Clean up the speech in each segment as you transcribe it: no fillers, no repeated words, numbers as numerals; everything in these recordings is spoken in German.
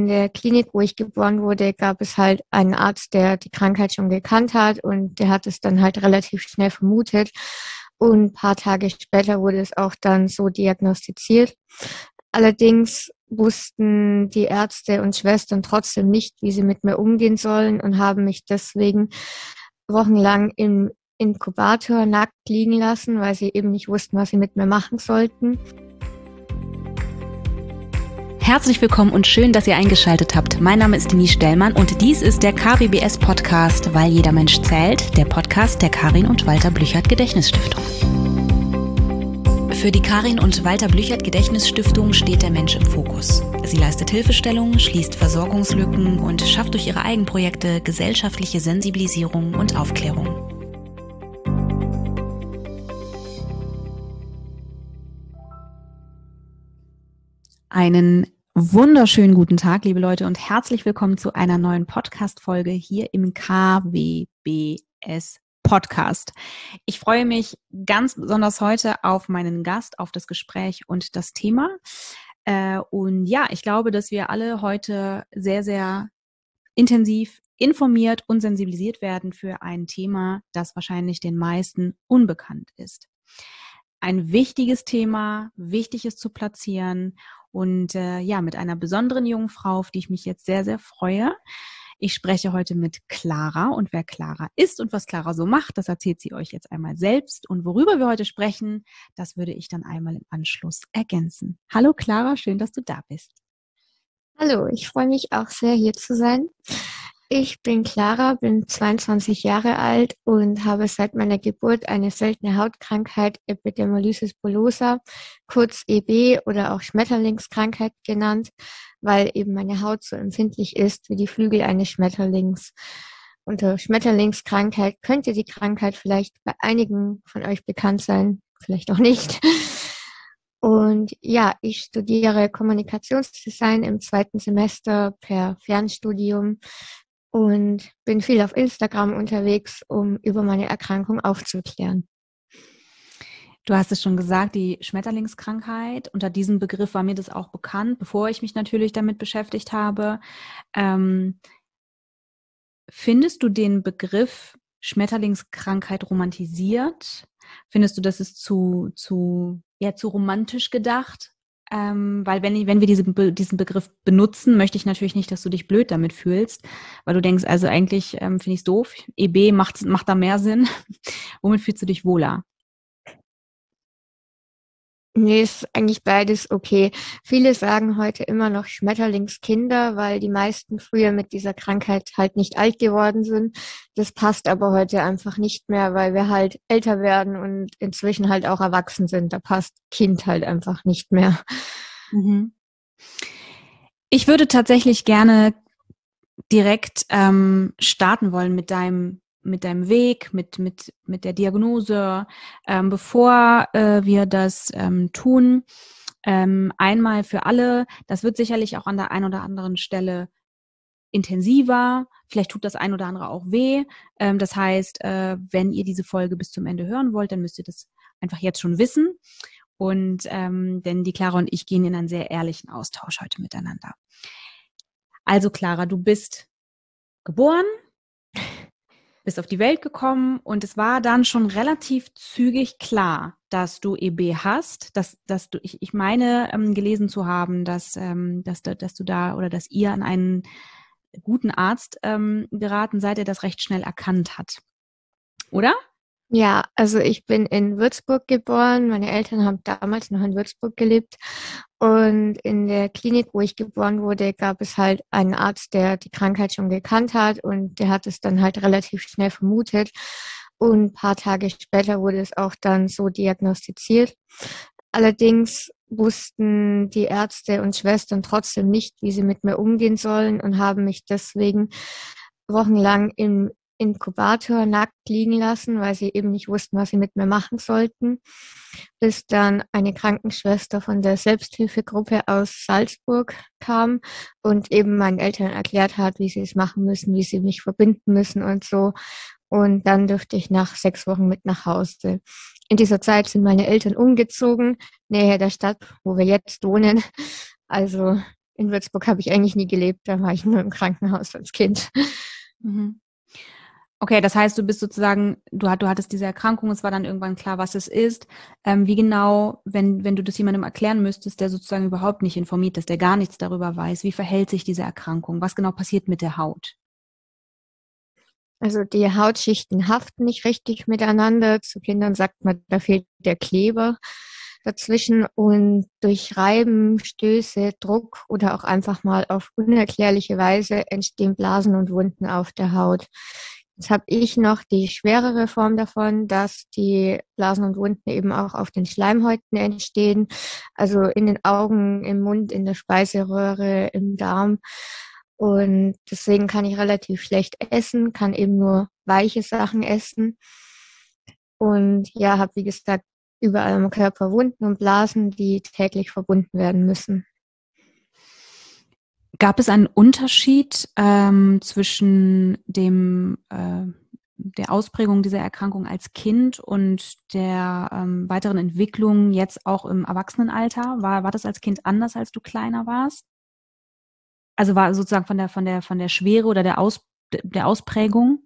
in der Klinik, wo ich geboren wurde, gab es halt einen Arzt, der die Krankheit schon gekannt hat und der hat es dann halt relativ schnell vermutet. Und ein paar Tage später wurde es auch dann so diagnostiziert. Allerdings wussten die Ärzte und Schwestern trotzdem nicht, wie sie mit mir umgehen sollen und haben mich deswegen wochenlang im Inkubator nackt liegen lassen, weil sie eben nicht wussten, was sie mit mir machen sollten. Herzlich willkommen und schön, dass ihr eingeschaltet habt. Mein Name ist Denise Stellmann und dies ist der KWBS Podcast, weil jeder Mensch zählt, der Podcast der Karin und Walter Blüchert Gedächtnisstiftung. Für die Karin und Walter Blüchert Gedächtnisstiftung steht der Mensch im Fokus. Sie leistet Hilfestellung, schließt Versorgungslücken und schafft durch ihre Eigenprojekte gesellschaftliche Sensibilisierung und Aufklärung. Einen wunderschönen guten Tag, liebe Leute, und herzlich willkommen zu einer neuen Podcast-Folge hier im KWBS Podcast. Ich freue mich ganz besonders heute auf meinen Gast, auf das Gespräch und das Thema. Und ja, ich glaube, dass wir alle heute sehr, sehr intensiv informiert und sensibilisiert werden für ein Thema, das wahrscheinlich den meisten unbekannt ist. Ein wichtiges Thema, wichtig ist zu platzieren und mit einer besonderen jungen Frau, auf die ich mich jetzt sehr, sehr freue. Ich spreche heute mit Clara und wer Clara ist und was Clara so macht, das erzählt sie euch jetzt einmal selbst. Und worüber wir heute sprechen, das würde ich dann einmal im Anschluss ergänzen. Hallo Clara, schön, dass du da bist. Hallo, ich freue mich auch sehr, hier zu sein. Ich bin Clara, bin 22 Jahre alt und habe seit meiner Geburt eine seltene Hautkrankheit, Epidermolysis bullosa, kurz EB oder auch Schmetterlingskrankheit genannt, weil eben meine Haut so empfindlich ist wie die Flügel eines Schmetterlings. Unter Schmetterlingskrankheit könnte die Krankheit vielleicht bei einigen von euch bekannt sein, vielleicht auch nicht. Und ja, ich studiere Kommunikationsdesign im 2. Semester per Fernstudium und bin viel auf Instagram unterwegs, um über meine Erkrankung aufzuklären. Du hast es schon gesagt, die Schmetterlingskrankheit. Unter diesem Begriff war mir das auch bekannt, bevor ich mich natürlich damit beschäftigt habe. Findest du den Begriff Schmetterlingskrankheit romantisiert? Findest du, das ist zu romantisch gedacht? Weil wenn wir diesen Begriff benutzen, möchte ich natürlich nicht, dass du dich blöd damit fühlst, weil du denkst, also eigentlich finde ich es doof. EB macht da mehr Sinn. Womit fühlst du dich wohler? Nee, ist eigentlich beides okay. Viele sagen heute immer noch Schmetterlingskinder, weil die meisten früher mit dieser Krankheit halt nicht alt geworden sind. Das passt aber heute einfach nicht mehr, weil wir halt älter werden und inzwischen halt auch erwachsen sind. Da passt Kind halt einfach nicht mehr. Mhm. Ich würde tatsächlich gerne direkt starten wollen mit deinem Weg, mit der Diagnose, bevor wir das tun. Einmal für alle, das wird sicherlich auch an der einen oder anderen Stelle intensiver, vielleicht tut das ein oder andere auch weh. Das heißt, wenn ihr diese Folge bis zum Ende hören wollt, dann müsst ihr das einfach jetzt schon wissen. Und denn die Clara und ich gehen in einen sehr ehrlichen Austausch heute miteinander. Also Clara, du bist geboren, bist auf die Welt gekommen und es war dann schon relativ zügig klar, dass du EB hast, ich meine gelesen zu haben, dass du da oder dass ihr an einen guten Arzt geraten seid, der das recht schnell erkannt hat, oder? Ja, also ich bin in Würzburg geboren. Meine Eltern haben damals noch in Würzburg gelebt. Und in der Klinik, wo ich geboren wurde, gab es halt einen Arzt, der die Krankheit schon gekannt hat und der hat es dann halt relativ schnell vermutet. Und ein paar Tage später wurde es auch dann so diagnostiziert. Allerdings wussten die Ärzte und Schwestern trotzdem nicht, wie sie mit mir umgehen sollen und haben mich deswegen wochenlang im Inkubator nackt liegen lassen, weil sie eben nicht wussten, was sie mit mir machen sollten, bis dann eine Krankenschwester von der Selbsthilfegruppe aus Salzburg kam und eben meinen Eltern erklärt hat, wie sie es machen müssen, wie sie mich verbinden müssen und so. Und dann durfte ich nach 6 Wochen mit nach Hause. In dieser Zeit sind meine Eltern umgezogen, näher der Stadt, wo wir jetzt wohnen. Also in Würzburg habe ich eigentlich nie gelebt, da war ich nur im Krankenhaus als Kind. Mhm. Okay, das heißt, du bist sozusagen, du hattest diese Erkrankung, es war dann irgendwann klar, was es ist. Wie genau, wenn du das jemandem erklären müsstest, der sozusagen überhaupt nicht informiert ist, der gar nichts darüber weiß, wie verhält sich diese Erkrankung? Was genau passiert mit der Haut? Also die Hautschichten haften nicht richtig miteinander. Zu Kindern sagt man, da fehlt der Kleber dazwischen und durch Reiben, Stöße, Druck oder auch einfach mal auf unerklärliche Weise entstehen Blasen und Wunden auf der Haut. Jetzt habe ich noch die schwerere Form davon, dass die Blasen und Wunden eben auch auf den Schleimhäuten entstehen, also in den Augen, im Mund, in der Speiseröhre, im Darm. Und deswegen kann ich relativ schlecht essen, kann eben nur weiche Sachen essen. Und ja, habe, wie gesagt, überall am Körper Wunden und Blasen, die täglich verbunden werden müssen. Gab es einen Unterschied zwischen der Ausprägung dieser Erkrankung als Kind und der weiteren Entwicklung jetzt auch im Erwachsenenalter? War das als Kind anders, als du kleiner warst? Also war sozusagen von der Schwere oder der Ausprägung?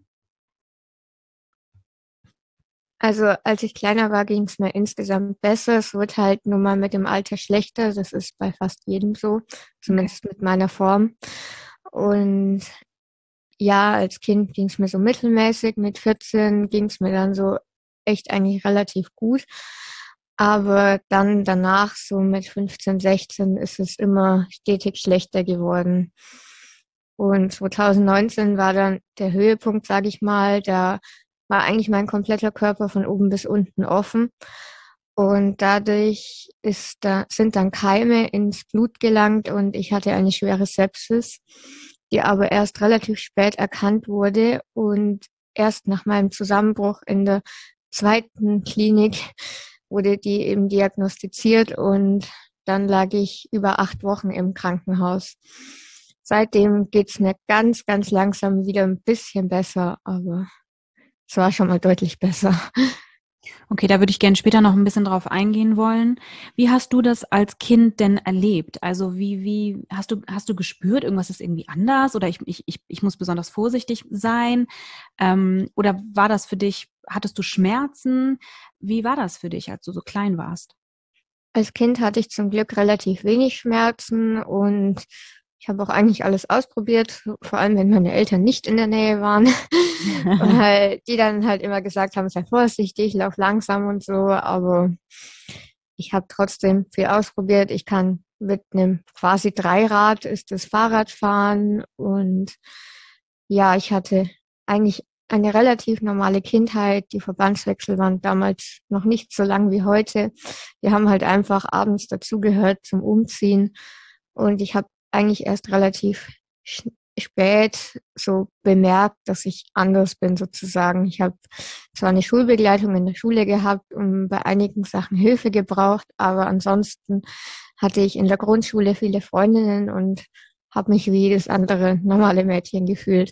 Also als ich kleiner war, ging es mir insgesamt besser. Es wird halt nur mal mit dem Alter schlechter. Das ist bei fast jedem so, Okay. zumindest mit meiner Form. Und ja, als Kind ging es mir so mittelmäßig. Mit 14 ging es mir dann so echt eigentlich relativ gut. Aber dann danach, so mit 15, 16, ist es immer stetig schlechter geworden. Und 2019 war dann der Höhepunkt, sage ich mal. Da war eigentlich mein kompletter Körper von oben bis unten offen. Und dadurch sind dann Keime ins Blut gelangt und ich hatte eine schwere Sepsis, die aber erst relativ spät erkannt wurde und erst nach meinem Zusammenbruch in der zweiten Klinik wurde die eben diagnostiziert und dann lag ich über 8 Wochen im Krankenhaus. Seitdem geht's mir ganz, ganz langsam wieder ein bisschen besser, aber es war schon mal deutlich besser. Okay, da würde ich gerne später noch ein bisschen drauf eingehen wollen. Wie hast du das als Kind denn erlebt? Also wie hast du gespürt, irgendwas ist irgendwie anders oder ich muss besonders vorsichtig sein? Oder war das für dich, hattest du Schmerzen? Wie war das für dich, als du so klein warst? Als Kind hatte ich zum Glück relativ wenig Schmerzen und ich habe auch eigentlich alles ausprobiert, vor allem wenn meine Eltern nicht in der Nähe waren, weil die dann halt immer gesagt haben, sei vorsichtig, lauf langsam und so, aber ich habe trotzdem viel ausprobiert. Ich kann mit einem quasi Dreirad ist das Fahrradfahren und ja, ich hatte eigentlich eine relativ normale Kindheit. Die Verbandswechsel waren damals noch nicht so lang wie heute. Wir haben halt einfach abends dazugehört zum Umziehen. Und ich habe eigentlich erst relativ spät so bemerkt, dass ich anders bin sozusagen. Ich habe zwar eine Schulbegleitung in der Schule gehabt und bei einigen Sachen Hilfe gebraucht, aber ansonsten hatte ich in der Grundschule viele Freundinnen und habe mich wie jedes andere normale Mädchen gefühlt.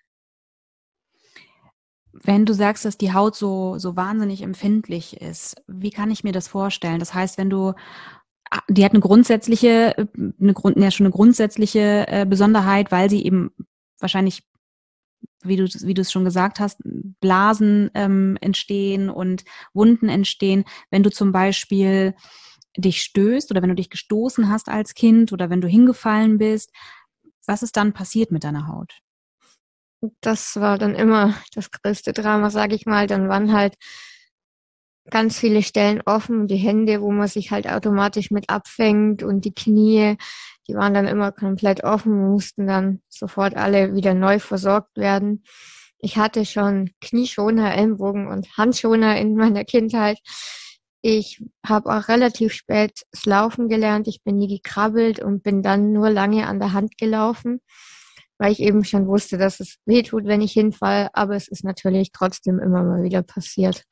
Wenn du sagst, dass die Haut so wahnsinnig empfindlich ist, wie kann ich mir das vorstellen? Das heißt, wenn du die hat ja, schon eine grundsätzliche Besonderheit, weil sie eben wahrscheinlich, wie du es schon gesagt hast, Blasen entstehen und Wunden entstehen. Wenn du zum Beispiel dich stößt oder wenn du dich gestoßen hast als Kind oder wenn du hingefallen bist, was ist dann passiert mit deiner Haut? Das war dann immer das größte Drama, sage ich mal. Dann waren halt ganz viele Stellen offen, die Hände, wo man sich halt automatisch mit abfängt und die Knie, die waren dann immer komplett offen, mussten dann sofort alle wieder neu versorgt werden. Ich hatte schon Knieschoner, Ellenbogen und Handschoner in meiner Kindheit. Ich habe auch relativ spät das Laufen gelernt. Ich bin nie gekrabbelt und bin dann nur lange an der Hand gelaufen, weil ich eben schon wusste, dass es weh tut, wenn ich hinfalle. Aber es ist natürlich trotzdem immer mal wieder passiert.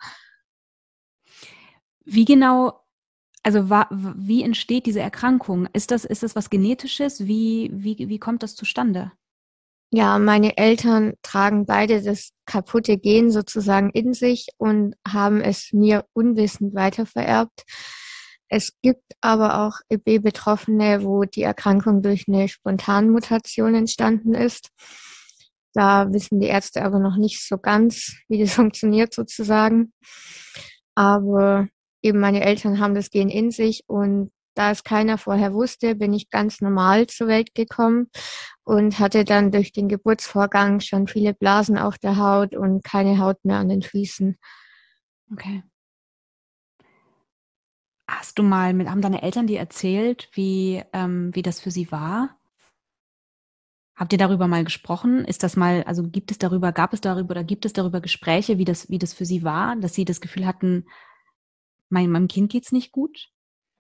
Wie genau, also wie entsteht diese Erkrankung? Ist das was Genetisches? Wie kommt das zustande? Ja, meine Eltern tragen beide das kaputte Gen sozusagen in sich und haben es mir unwissend weitervererbt. Es gibt aber auch EB-Betroffene, wo die Erkrankung durch eine Spontanmutation entstanden ist. Da wissen die Ärzte aber noch nicht so ganz, wie das funktioniert sozusagen. Aber eben meine Eltern haben das Gen in sich und da es keiner vorher wusste, bin ich ganz normal zur Welt gekommen und hatte dann durch den Geburtsvorgang schon viele Blasen auf der Haut und keine Haut mehr an den Füßen. Okay. Haben deine Eltern dir erzählt, wie das für sie war? Habt ihr darüber mal gesprochen? Gab es darüber oder gibt es darüber Gespräche, wie das für sie war, dass sie das Gefühl hatten, meinem Kind geht's nicht gut?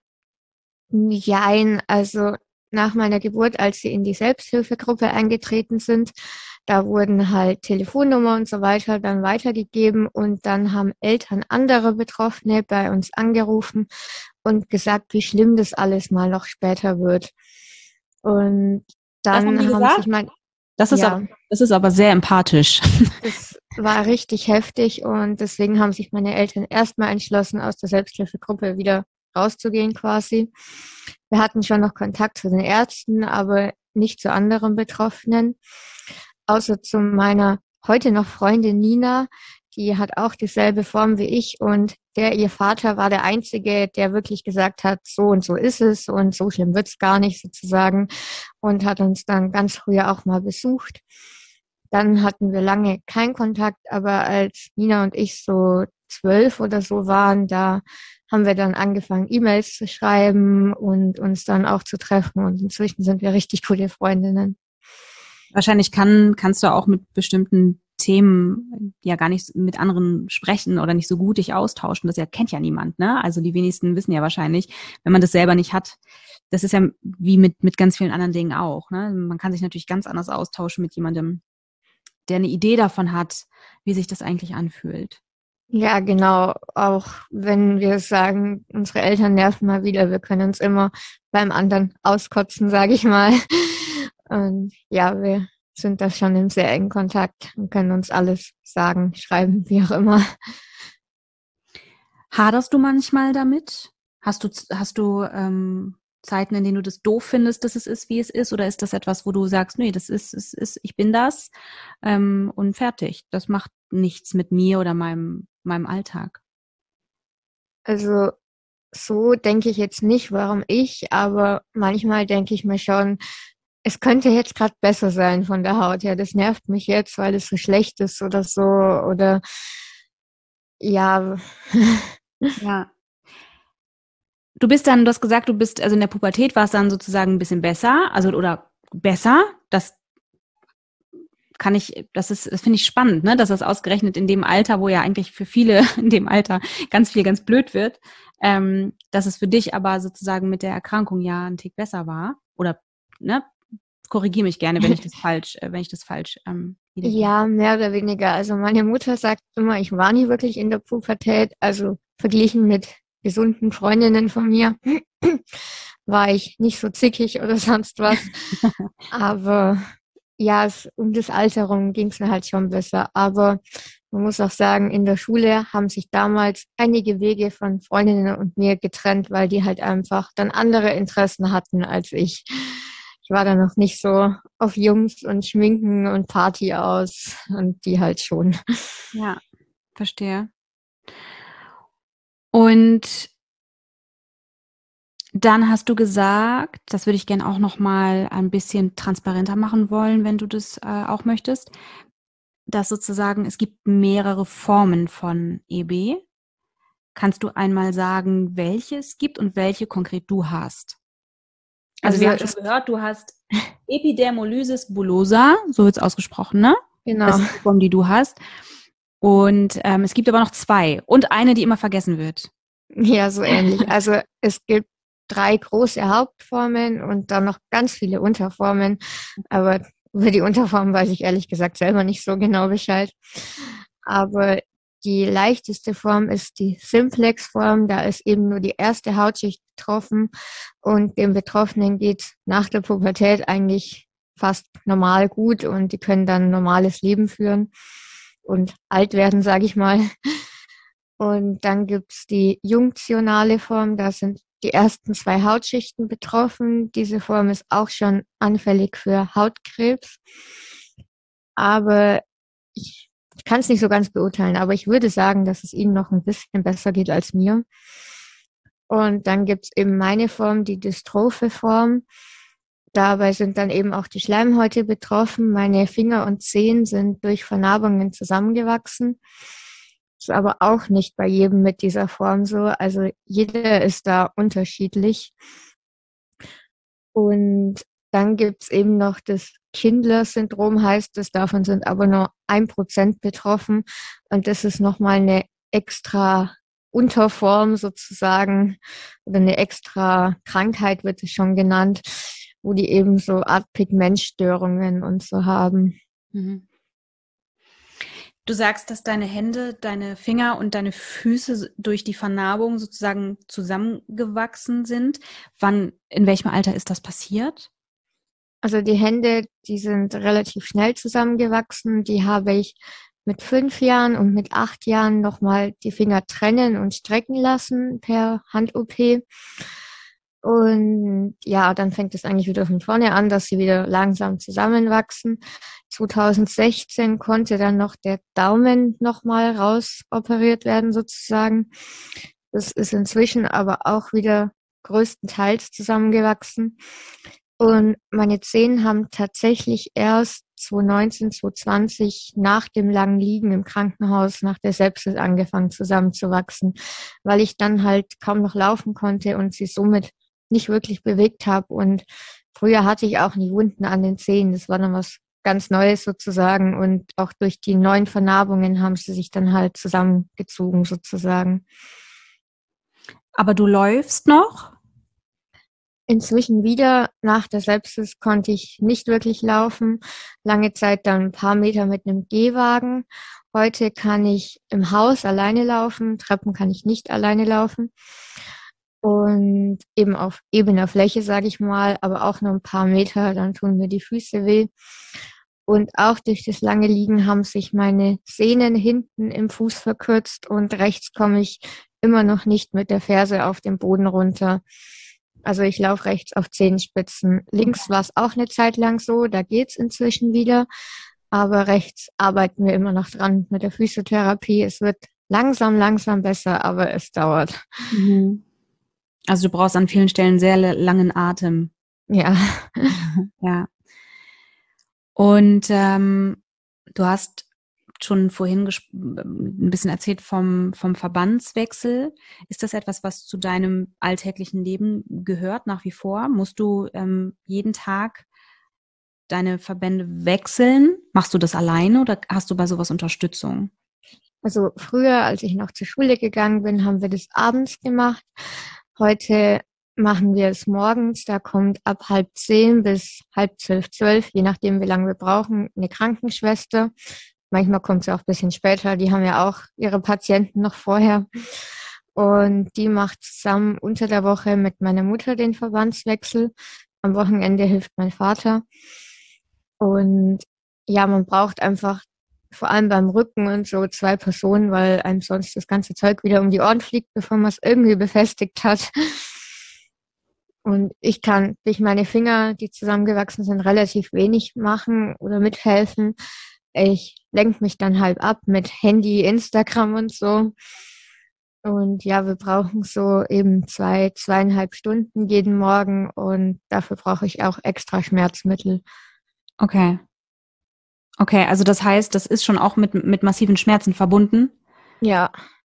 Jein, also nach meiner Geburt, als sie in die Selbsthilfegruppe eingetreten sind, da wurden halt Telefonnummer und so weiter dann weitergegeben und dann haben Eltern anderer Betroffene bei uns angerufen und gesagt, wie schlimm das alles mal noch später wird. Und Das haben die dann haben sich gesagt? ja, Das ist aber sehr empathisch. das war richtig heftig und deswegen haben sich meine Eltern erstmal entschlossen, aus der Selbsthilfegruppe wieder rauszugehen quasi. Wir hatten schon noch Kontakt zu den Ärzten, aber nicht zu anderen Betroffenen. Außer zu meiner heute noch Freundin Nina, die hat auch dieselbe Form wie ich und ihr Vater war der Einzige, der wirklich gesagt hat, so und so ist es und so schlimm wird's gar nicht sozusagen und hat uns dann ganz früher auch mal besucht. Dann hatten wir lange keinen Kontakt, aber als Nina und ich so 12 oder so waren, da haben wir dann angefangen, E-Mails zu schreiben und uns dann auch zu treffen. Und inzwischen sind wir richtig coole Freundinnen. Wahrscheinlich kannst du auch mit bestimmten Themen ja gar nicht mit anderen sprechen oder nicht so gut dich austauschen. Das kennt ja niemand, ne? Also die wenigsten wissen ja wahrscheinlich, wenn man das selber nicht hat. Das ist ja wie mit ganz vielen anderen Dingen auch, ne? Man kann sich natürlich ganz anders austauschen mit jemandem, der eine Idee davon hat, wie sich das eigentlich anfühlt. Ja, genau. Auch wenn wir sagen, unsere Eltern nerven mal wieder, wir können uns immer beim anderen auskotzen, sage ich mal. Und ja, wir sind da schon im sehr engen Kontakt und können uns alles sagen, schreiben, wie auch immer. Haderst du manchmal damit? Hast du Zeiten, in denen du das doof findest, dass es ist, wie es ist? Oder ist das etwas, wo du sagst, nee, ich bin das und fertig. Das macht nichts mit mir oder meinem Alltag. Also so denke ich jetzt nicht, warum ich, aber manchmal denke ich mir schon, es könnte jetzt gerade besser sein von der Haut her. Das nervt mich jetzt, weil es so schlecht ist oder so. Oder ja, Ja. Du hast gesagt, also in der Pubertät war es dann sozusagen ein bisschen besser, also oder besser. Das finde ich spannend, ne, dass das ausgerechnet in dem Alter, wo ja eigentlich für viele in dem Alter ganz viel ganz blöd wird, dass es für dich aber sozusagen mit der Erkrankung ja ein Tick besser war. Oder, ne, korrigiere mich gerne, wenn ich das falsch wiedergebe. ja, mehr oder weniger. Also meine Mutter sagt immer, ich war nie wirklich in der Pubertät. Also verglichen mit gesunden Freundinnen von mir war ich nicht so zickig oder sonst was. Aber ja, um das Alter rum ging es mir halt schon besser. Aber man muss auch sagen, in der Schule haben sich damals einige Wege von Freundinnen und mir getrennt, weil die halt einfach dann andere Interessen hatten als ich. Ich war da noch nicht so auf Jungs und Schminken und Party aus und die halt schon. Ja, verstehe. Und dann hast du gesagt, das würde ich gerne auch noch mal ein bisschen transparenter machen wollen, wenn du das auch möchtest, dass sozusagen es gibt mehrere Formen von EB. Kannst du einmal sagen, welche es gibt und welche konkret du hast? Also wir haben schon gehört, du hast Epidermolysis bullosa, so wird es ausgesprochen, ne? Genau. Das ist die Form, die du hast. Und es gibt aber noch zwei und eine, die immer vergessen wird. Ja, so ähnlich. Also es gibt 3 große Hauptformen und dann noch ganz viele Unterformen. Aber über die Unterformen weiß ich ehrlich gesagt selber nicht so genau Bescheid. Aber die leichteste Form ist die Simplex-Form. Da ist eben nur die erste Hautschicht betroffen und dem Betroffenen geht nach der Pubertät eigentlich fast normal gut und die können dann ein normales Leben führen und alt werden, sage ich mal. Und dann gibt's die junktionale Form, da sind die ersten 2 Hautschichten betroffen. Diese Form ist auch schon anfällig für Hautkrebs. Aber ich kann es nicht so ganz beurteilen, aber ich würde sagen, dass es Ihnen noch ein bisschen besser geht als mir. Und dann gibt's eben meine Form, die dystrophe Form. Dabei sind dann eben auch die Schleimhäute betroffen. Meine Finger und Zehen sind durch Vernarbungen zusammengewachsen. Ist aber auch nicht bei jedem mit dieser Form so. Also jeder ist da unterschiedlich. Und dann gibt's eben noch das Kindler-Syndrom, heißt es. Davon sind aber nur 1% betroffen. Und das ist nochmal eine extra Unterform sozusagen oder eine extra Krankheit wird es schon genannt, wo die eben so Art Pigmentstörungen und so haben. Mhm. Du sagst, dass deine Hände, deine Finger und deine Füße durch die Vernarbung sozusagen zusammengewachsen sind. In welchem Alter ist das passiert? Also die Hände, die sind relativ schnell zusammengewachsen. Die habe ich mit 5 Jahren und mit 8 Jahren nochmal die Finger trennen und strecken lassen per Hand-OP. Und ja, dann fängt es eigentlich wieder von vorne an, dass sie wieder langsam zusammenwachsen. 2016 konnte dann noch der Daumen nochmal rausoperiert werden sozusagen. Das ist inzwischen aber auch wieder größtenteils zusammengewachsen. Und meine Zehen haben tatsächlich erst 2019, 2020 nach dem langen Liegen im Krankenhaus, nach der Sepsis angefangen zusammenzuwachsen, weil ich dann halt kaum noch laufen konnte und sie somit nicht wirklich bewegt habe. Und früher hatte ich auch nie Wunden an den Zehen. Das war dann was ganz Neues sozusagen. Und auch durch die neuen Vernarbungen haben sie sich dann halt zusammengezogen sozusagen. Aber du läufst noch? Inzwischen wieder. Nach der Sepsis konnte ich nicht wirklich laufen. Lange Zeit dann ein paar Meter mit einem Gehwagen. Heute kann ich im Haus alleine laufen. Treppen kann ich nicht alleine laufen. Und eben auf ebener Fläche, sage ich mal, aber auch nur ein paar Meter, dann tun mir die Füße weh. Und auch durch das lange Liegen haben sich meine Sehnen hinten im Fuß verkürzt und rechts komme ich immer noch nicht mit der Ferse auf den Boden runter. Also ich laufe rechts auf Zehenspitzen. Links war es auch eine Zeit lang so, da geht's inzwischen wieder. Aber rechts arbeiten wir immer noch dran mit der Physiotherapie. Es wird langsam besser, aber es dauert. Mhm. Also du brauchst an vielen Stellen sehr langen Atem. Ja. Ja. Und du hast schon vorhin ein bisschen erzählt vom Verbandswechsel. Ist das etwas, was zu deinem alltäglichen Leben gehört nach wie vor? Musst du jeden Tag deine Verbände wechseln? Machst du das alleine oder hast du bei sowas Unterstützung? Also früher, als ich noch zur Schule gegangen bin, haben wir das abends gemacht. Heute machen wir es morgens. Da kommt ab 9:30 bis 11:30, 12, je nachdem, wie lange wir brauchen, eine Krankenschwester. Manchmal kommt sie auch ein bisschen später. Die haben ja auch ihre Patienten noch vorher. Und die macht zusammen unter der Woche mit meiner Mutter den Verbandswechsel. Am Wochenende hilft mein Vater. Und ja, man braucht einfach vor allem beim Rücken und so 2 Personen, weil einem sonst das ganze Zeug wieder um die Ohren fliegt, bevor man es irgendwie befestigt hat. Und ich kann durch meine Finger, die zusammengewachsen sind, relativ wenig machen oder mithelfen. Ich lenke mich dann halb ab mit Handy, Instagram und so. Und ja, wir brauchen so eben 2,5 Stunden jeden Morgen und dafür brauche ich auch extra Schmerzmittel. Okay. Okay, also das heißt, das ist schon auch mit massiven Schmerzen verbunden? Ja.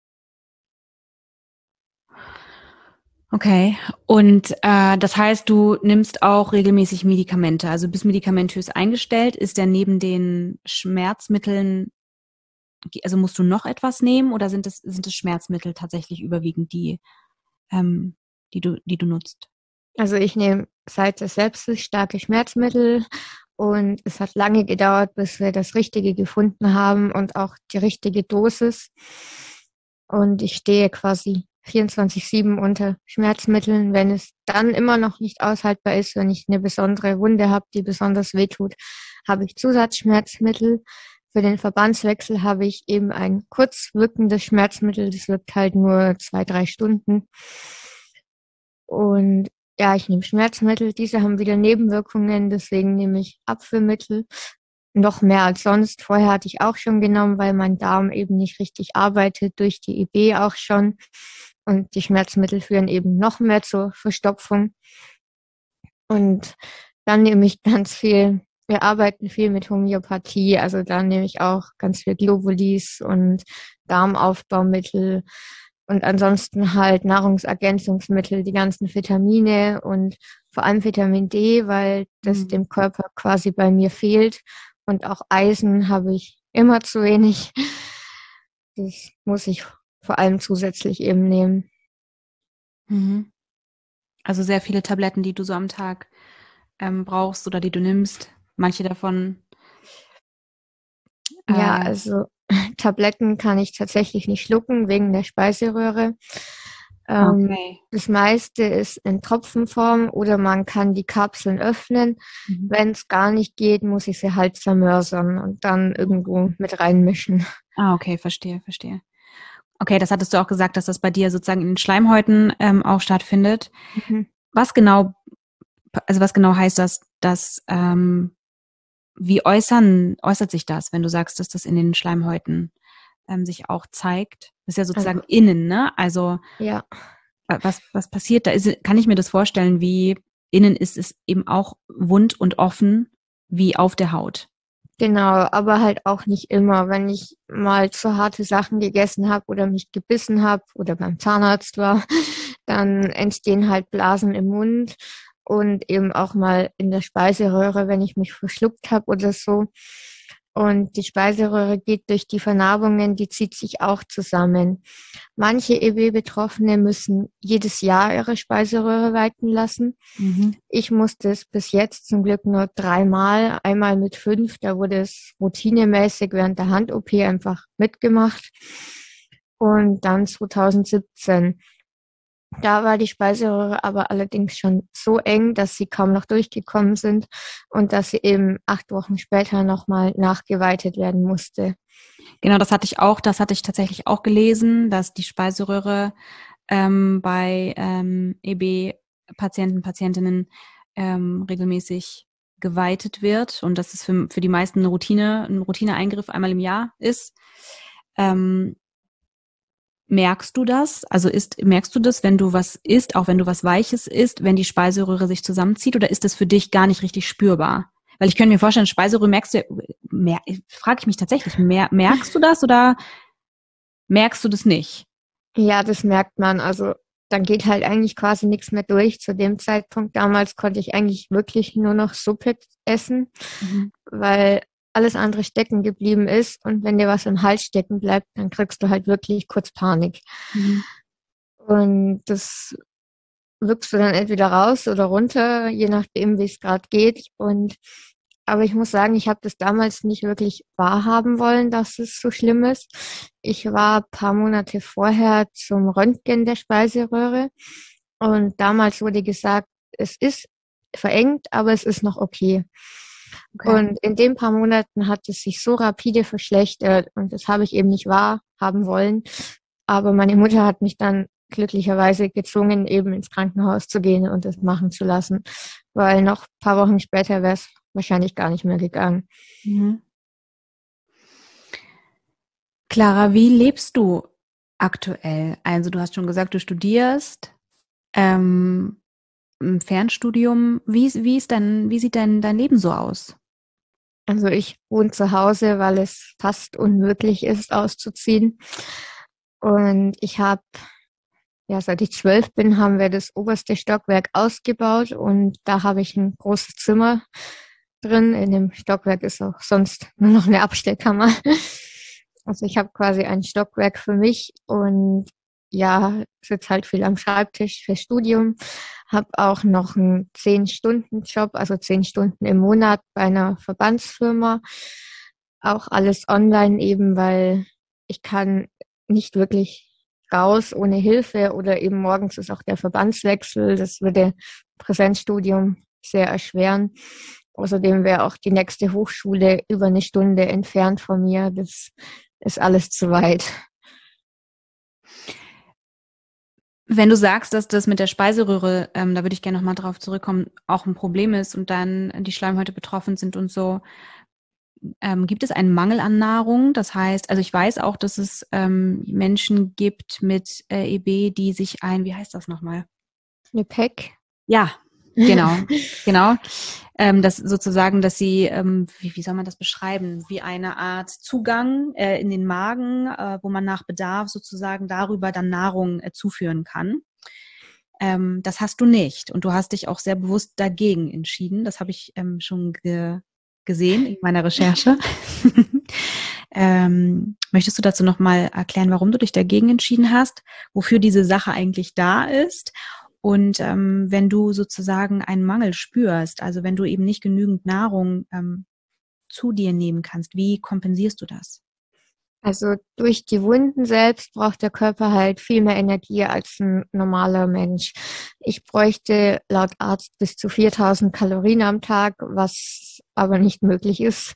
Okay. Und das heißt, du nimmst auch regelmäßig Medikamente, also bist medikamentös eingestellt. Ist der neben den Schmerzmitteln, also musst du noch etwas nehmen oder sind es Schmerzmittel tatsächlich überwiegend die du nutzt? Also ich nehme seit der Sepsis starke Schmerzmittel und es hat lange gedauert, bis wir das Richtige gefunden haben und auch die richtige Dosis. Und ich stehe quasi 24/7 unter Schmerzmitteln. Wenn es dann immer noch nicht aushaltbar ist, wenn ich eine besondere Wunde habe, die besonders wehtut, habe ich Zusatzschmerzmittel. Für den Verbandswechsel habe ich eben ein kurz wirkendes Schmerzmittel. Das wirkt halt nur 2, 3 Stunden. Und ja, ich nehme Schmerzmittel. Diese haben wieder Nebenwirkungen, deswegen nehme ich Abführmittel. Noch mehr als sonst. Vorher hatte ich auch schon genommen, weil mein Darm eben nicht richtig arbeitet, durch die EB auch schon. Und die Schmerzmittel führen eben noch mehr zur Verstopfung. Und dann nehme ich ganz viel, wir arbeiten viel mit Homöopathie, also da nehme ich auch ganz viel Globulis und Darmaufbaumittel und ansonsten halt Nahrungsergänzungsmittel, die ganzen Vitamine und vor allem Vitamin D, weil das dem Körper quasi bei mir fehlt. Und auch Eisen habe ich immer zu wenig. Das muss ich vor allem zusätzlich eben nehmen. Mhm. Also sehr viele Tabletten, die du so am Tag brauchst oder die du nimmst. Manche davon. Ja, also Tabletten kann ich tatsächlich nicht schlucken wegen der Speiseröhre. Okay. Das meiste ist in Tropfenform oder man kann die Kapseln öffnen. Mhm. Wenn es gar nicht geht, muss ich sie halt zermörsern und dann irgendwo mit reinmischen. Okay, verstehe. Okay, das hattest du auch gesagt, dass das bei dir sozusagen in den Schleimhäuten auch stattfindet. Mhm. Was genau heißt das, wie äußert sich das, wenn du sagst, dass das in den Schleimhäuten sich auch zeigt? Das ist ja Also, sozusagen innen, ne? Also ja. was passiert da? Kann ich mir das vorstellen, wie innen ist es eben auch wund und offen wie auf der Haut? Genau, aber halt auch nicht immer. Wenn ich mal zu harte Sachen gegessen habe oder mich gebissen habe oder beim Zahnarzt war, dann entstehen halt Blasen im Mund und eben auch mal in der Speiseröhre, wenn ich mich verschluckt habe oder so. Und die Speiseröhre geht durch die Vernarbungen, die zieht sich auch zusammen. Manche EB-Betroffene müssen jedes Jahr ihre Speiseröhre weiten lassen. Mhm. Ich musste es bis jetzt zum Glück nur 3-mal, einmal mit 5, da wurde es routinemäßig während der Hand-OP einfach mitgemacht. Und dann 2017. Da war die Speiseröhre aber allerdings schon so eng, dass sie kaum noch durchgekommen sind und dass sie eben 8 Wochen später nochmal nachgeweitet werden musste. Genau, das hatte ich tatsächlich auch gelesen, dass die Speiseröhre bei EB-Patienten, Patientinnen regelmäßig geweitet wird und dass es für die meisten ein Routineeingriff einmal im Jahr ist. Merkst du das? Also merkst du das, wenn du was isst, auch wenn du was Weiches isst, wenn die Speiseröhre sich zusammenzieht, oder ist das für dich gar nicht richtig spürbar? Weil ich könnte mir vorstellen, Speiseröhre frage ich mich tatsächlich, merkst du das oder merkst du das nicht? Ja, das merkt man. Also dann geht halt eigentlich quasi nichts mehr durch. Zu dem Zeitpunkt damals konnte ich eigentlich wirklich nur noch Suppe essen, Mhm. weil alles andere stecken geblieben ist. Und wenn dir was im Hals stecken bleibt, dann kriegst du halt wirklich kurz Panik. Mhm. Und das wirkst du dann entweder raus oder runter, je nachdem, wie es gerade geht. Und aber ich muss sagen, ich habe das damals nicht wirklich wahrhaben wollen, dass es so schlimm ist. Ich war ein paar Monate vorher zum Röntgen der Speiseröhre und damals wurde gesagt, es ist verengt, aber es ist noch okay. Okay. Und in den paar Monaten hat es sich so rapide verschlechtert und das habe ich eben nicht wahrhaben wollen. Aber meine Mutter hat mich dann glücklicherweise gezwungen, eben ins Krankenhaus zu gehen und das machen zu lassen, weil noch ein paar Wochen später wäre es wahrscheinlich gar nicht mehr gegangen. Mhm. Clara, wie lebst du aktuell? Also du hast schon gesagt, du studierst im Fernstudium. Wie sieht dein Leben so aus? Also ich wohne zu Hause, weil es fast unmöglich ist, auszuziehen. Und ich habe, ja, seit ich 12 bin, haben wir das oberste Stockwerk ausgebaut und da habe ich ein großes Zimmer drin. In dem Stockwerk ist auch sonst nur noch eine Abstellkammer. Also ich habe quasi ein Stockwerk für mich und ja, sitze halt viel am Schreibtisch fürs Studium, habe auch noch einen 10-Stunden-Job, also 10 Stunden im Monat bei einer Verbandsfirma. Auch alles online eben, weil ich kann nicht wirklich raus ohne Hilfe oder eben morgens ist auch der Verbandswechsel. Das würde Präsenzstudium sehr erschweren. Außerdem wäre auch die nächste Hochschule über eine Stunde entfernt von mir. Das ist alles zu weit. Wenn du sagst, dass das mit der Speiseröhre, da würde ich gerne nochmal drauf zurückkommen, auch ein Problem ist und dann die Schleimhäute betroffen sind und so, gibt es einen Mangel an Nahrung? Das heißt, also ich weiß auch, dass es Menschen gibt mit EB, die sich wie heißt das nochmal? Eine PEC. Ja, genau, genau. Das sozusagen, dass sie, wie soll man das beschreiben, wie eine Art Zugang in den Magen, wo man nach Bedarf sozusagen darüber dann Nahrung zuführen kann. Das hast du nicht und du hast dich auch sehr bewusst dagegen entschieden. Das habe ich schon gesehen in meiner Recherche. Möchtest du dazu nochmal erklären, warum du dich dagegen entschieden hast, wofür diese Sache eigentlich da ist? Und wenn du sozusagen einen Mangel spürst, also wenn du eben nicht genügend Nahrung zu dir nehmen kannst, wie kompensierst du das? Also durch die Wunden selbst braucht der Körper halt viel mehr Energie als ein normaler Mensch. Ich bräuchte laut Arzt bis zu 4000 Kalorien am Tag, was aber nicht möglich ist,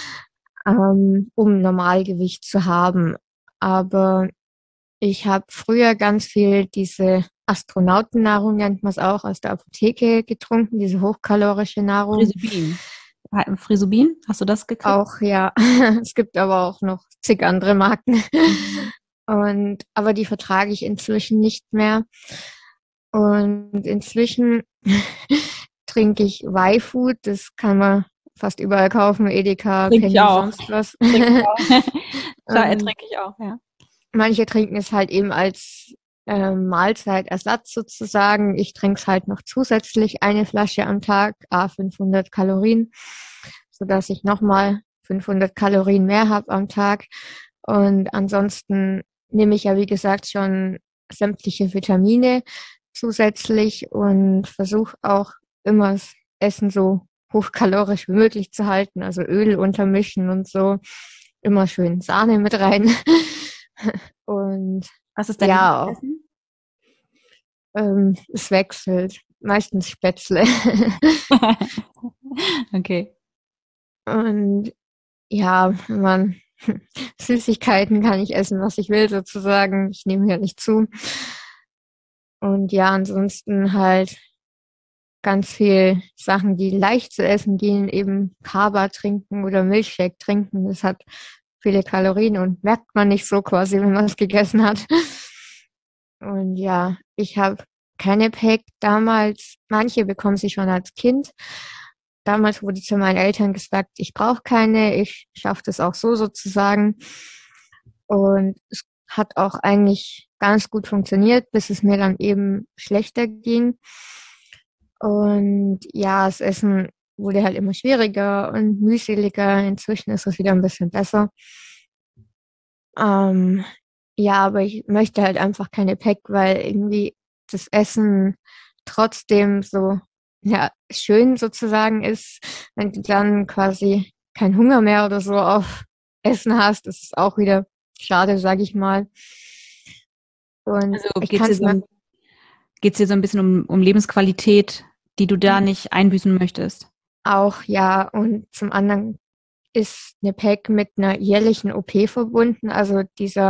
um Normalgewicht zu haben. Aber ich habe früher ganz viel diese Astronautennahrung, nennt man es auch, aus der Apotheke getrunken, diese hochkalorische Nahrung. Frisubin. Frisubin, hast du das gekriegt? Auch, ja. Es gibt aber auch noch zig andere Marken. Mhm. Aber die vertrage ich inzwischen nicht mehr. Und inzwischen trinke ich Y-Food. Das kann man fast überall kaufen. Edeka, Trinke ich Penny, auch. sonst was. Trinke ich auch. Und Trinke ich auch, ja. manche trinken es halt eben als Mahlzeitersatz sozusagen. Ich trinke es halt noch zusätzlich eine Flasche am Tag, 500 Kalorien, sodass ich nochmal 500 Kalorien mehr habe am Tag. Und ansonsten nehme ich ja, wie gesagt, schon sämtliche Vitamine zusätzlich und versuche auch immer das Essen so hochkalorisch wie möglich zu halten, also Öl untermischen und so. Immer schön Sahne mit rein. Und Was ist dein ja, auch, Lieblingsessen? es wechselt. Meistens Spätzle. Okay. Und ja, Süßigkeiten kann ich essen, was ich will, sozusagen. Ich nehme ja nicht zu. Und ja, ansonsten halt ganz viel Sachen, die leicht zu essen gehen, eben Kaba trinken oder Milchshake trinken. Das hat viele Kalorien und merkt man nicht so quasi, wenn man es gegessen hat. Und ja, ich habe keine PEG damals. Manche bekommen sie schon als Kind. Damals wurde zu meinen Eltern gesagt, ich brauche keine, ich schaffe das auch so sozusagen. Und es hat auch eigentlich ganz gut funktioniert, bis es mir dann eben schlechter ging. Und ja, das Essen wurde halt immer schwieriger und mühseliger. Inzwischen ist es wieder ein bisschen besser. Ähm, ja, aber ich möchte halt einfach keine PEG, weil irgendwie das Essen trotzdem so, ja, schön sozusagen ist, wenn du dann quasi keinen Hunger mehr oder so auf Essen hast. Das ist auch wieder schade, sag ich mal. Und Also ich kann es mir geht's dir so ein bisschen um Lebensqualität, die du da nicht einbüßen möchtest? auch, ja, und zum anderen ist eine PEG mit einer jährlichen OP verbunden. Also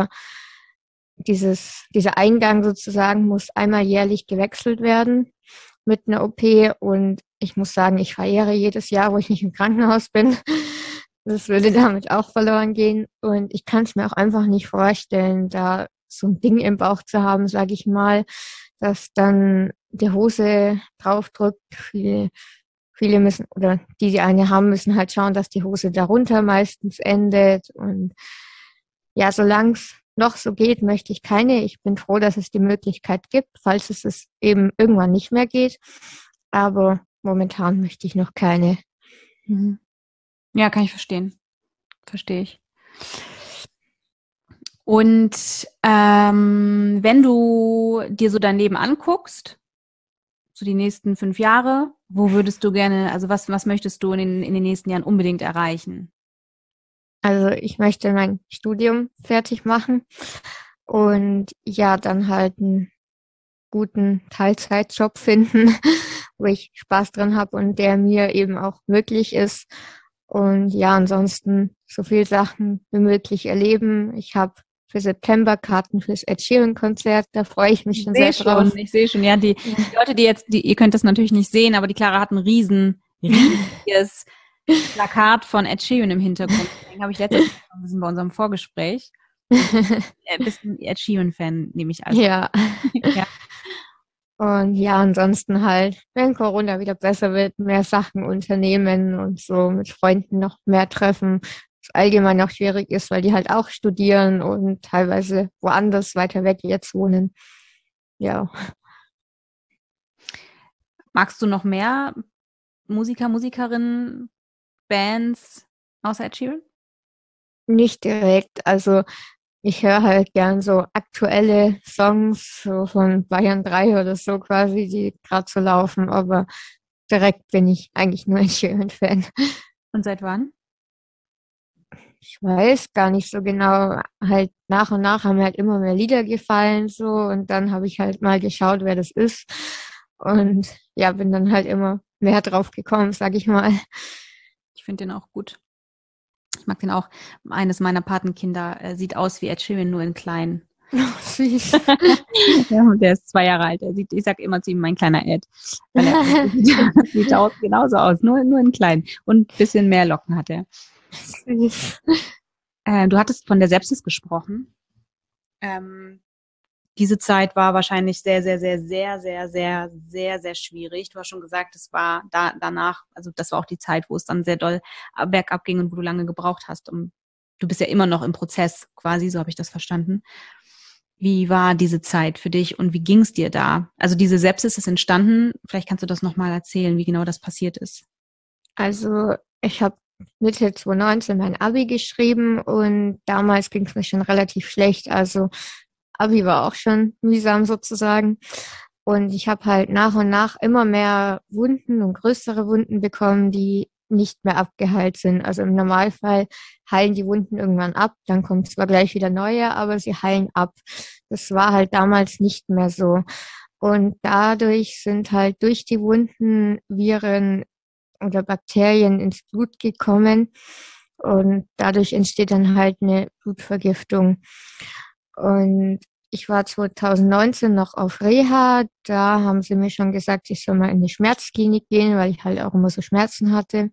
dieser Eingang sozusagen muss einmal jährlich gewechselt werden mit einer OP. Und ich muss sagen, ich verehre jedes Jahr, wo ich nicht im Krankenhaus bin. Das würde damit auch verloren gehen. Und ich kann es mir auch einfach nicht vorstellen, da so ein Ding im Bauch zu haben, sage ich mal, dass dann die Hose draufdrückt. Viele müssen, oder die eine haben, müssen halt schauen, dass die Hose darunter meistens endet. Und ja, solange es noch so geht, möchte ich keine. Ich bin froh, dass es die Möglichkeit gibt, falls es eben irgendwann nicht mehr geht. Aber momentan möchte ich noch keine. Mhm. Ja, kann ich verstehen. Verstehe ich. Und wenn du dir so dein Leben anguckst, so die nächsten 5 Jahre, wo würdest du gerne, also was möchtest du in den nächsten Jahren unbedingt erreichen? Also ich möchte mein Studium fertig machen und ja, dann halt einen guten Teilzeitjob finden, wo ich Spaß dran habe und der mir eben auch möglich ist. Und ja, ansonsten so viel Sachen wie möglich erleben. Ich habe für September Karten fürs Ed Sheeran-Konzert. Da freue ich mich schon sehr drauf. Ich sehe schon, ja, die Leute, ihr könnt das natürlich nicht sehen, aber die Clara hat ein riesiges Plakat von Ed Sheeran im Hintergrund. Deswegen habe ich letztes Mal ein bisschen bei unserem Vorgespräch. Bist ein Ed Sheeran-Fan, nehme ich an. Ja. Ja. Und ja, ansonsten halt, wenn Corona wieder besser wird, mehr Sachen unternehmen und so mit Freunden noch mehr treffen, was allgemein auch schwierig ist, weil die halt auch studieren und teilweise woanders weiter weg jetzt wohnen. Ja. Magst du noch mehr Musiker, Musikerinnen, Bands außer Ed Sheeran? Nicht direkt, also ich höre halt gern so aktuelle Songs so von Bayern 3 oder so quasi, die gerade so laufen, aber direkt bin ich eigentlich nur ein Sheeran-Fan. Und seit wann? Ich weiß gar nicht so genau. Halt nach und nach haben mir halt immer mehr Lieder gefallen so und dann habe ich halt mal geschaut, wer das ist und ja, bin dann halt immer mehr drauf gekommen, sag ich mal. Ich finde den auch gut. Ich mag den auch. Eines meiner Patenkinder sieht aus wie Ed Sheeran, nur in klein. Süß. Ja, und der ist 2 Jahre alt. Ich sage immer zu ihm, mein kleiner Ed. Weil er sieht genauso aus, nur in klein. Und ein bisschen mehr Locken hat er. Süß. Du hattest von der Sepsis gesprochen. Diese Zeit war wahrscheinlich sehr, sehr, sehr, sehr, sehr, sehr, sehr, sehr schwierig. Du hast schon gesagt, es war danach, also das war auch die Zeit, wo es dann sehr doll bergab ging und wo du lange gebraucht hast. Du bist ja immer noch im Prozess quasi, so habe ich das verstanden. Wie war diese Zeit für dich und wie ging es dir da? Also diese Sepsis ist entstanden. Vielleicht kannst du das nochmal erzählen, wie genau das passiert ist. Also ich habe Mitte 2019 mein Abi geschrieben und damals ging es mir schon relativ schlecht. Also Abi war auch schon mühsam sozusagen. Und ich habe halt nach und nach immer mehr Wunden und größere Wunden bekommen, die nicht mehr abgeheilt sind. Also im Normalfall heilen die Wunden irgendwann ab, dann kommt zwar gleich wieder neue, aber sie heilen ab. Das war halt damals nicht mehr so. Und dadurch sind halt durch die Wunden Viren oder Bakterien ins Blut gekommen und dadurch entsteht dann halt eine Blutvergiftung. Und ich war 2019 noch auf Reha, da haben sie mir schon gesagt, ich soll mal in eine Schmerzklinik gehen, weil ich halt auch immer so Schmerzen hatte.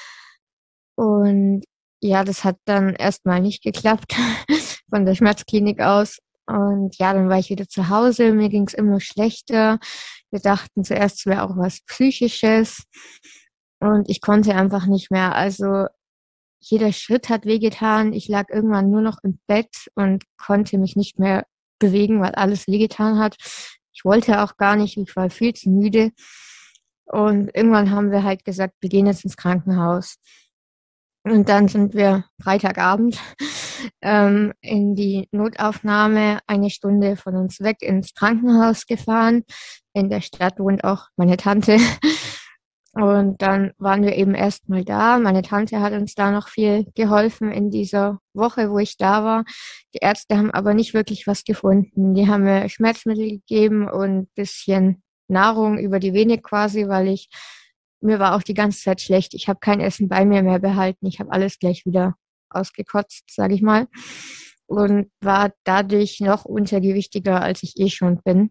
Und ja, das hat dann erstmal nicht geklappt von der Schmerzklinik aus. Und ja, dann war ich wieder zu Hause, mir ging es immer schlechter. Wir dachten zuerst, es wäre auch was Psychisches. Und ich konnte einfach nicht mehr. Also jeder Schritt hat wehgetan. Ich lag irgendwann nur noch im Bett und konnte mich nicht mehr bewegen, weil alles wehgetan hat. Ich wollte auch gar nicht, ich war viel zu müde. Und irgendwann haben wir halt gesagt, wir gehen jetzt ins Krankenhaus. Und dann sind wir Freitagabend in die Notaufnahme, 1 Stunde von uns weg ins Krankenhaus gefahren. In der Stadt wohnt auch meine Tante. Und dann waren wir eben erstmal da. Meine Tante hat uns da noch viel geholfen in dieser Woche, wo ich da war. Die Ärzte haben aber nicht wirklich was gefunden. Die haben mir Schmerzmittel gegeben und ein bisschen Nahrung über die Vene quasi, weil mir war auch die ganze Zeit schlecht. Ich habe kein Essen bei mir mehr behalten. Ich habe alles gleich wieder ausgekotzt, sage ich mal. Und war dadurch noch untergewichtiger, als ich eh schon bin.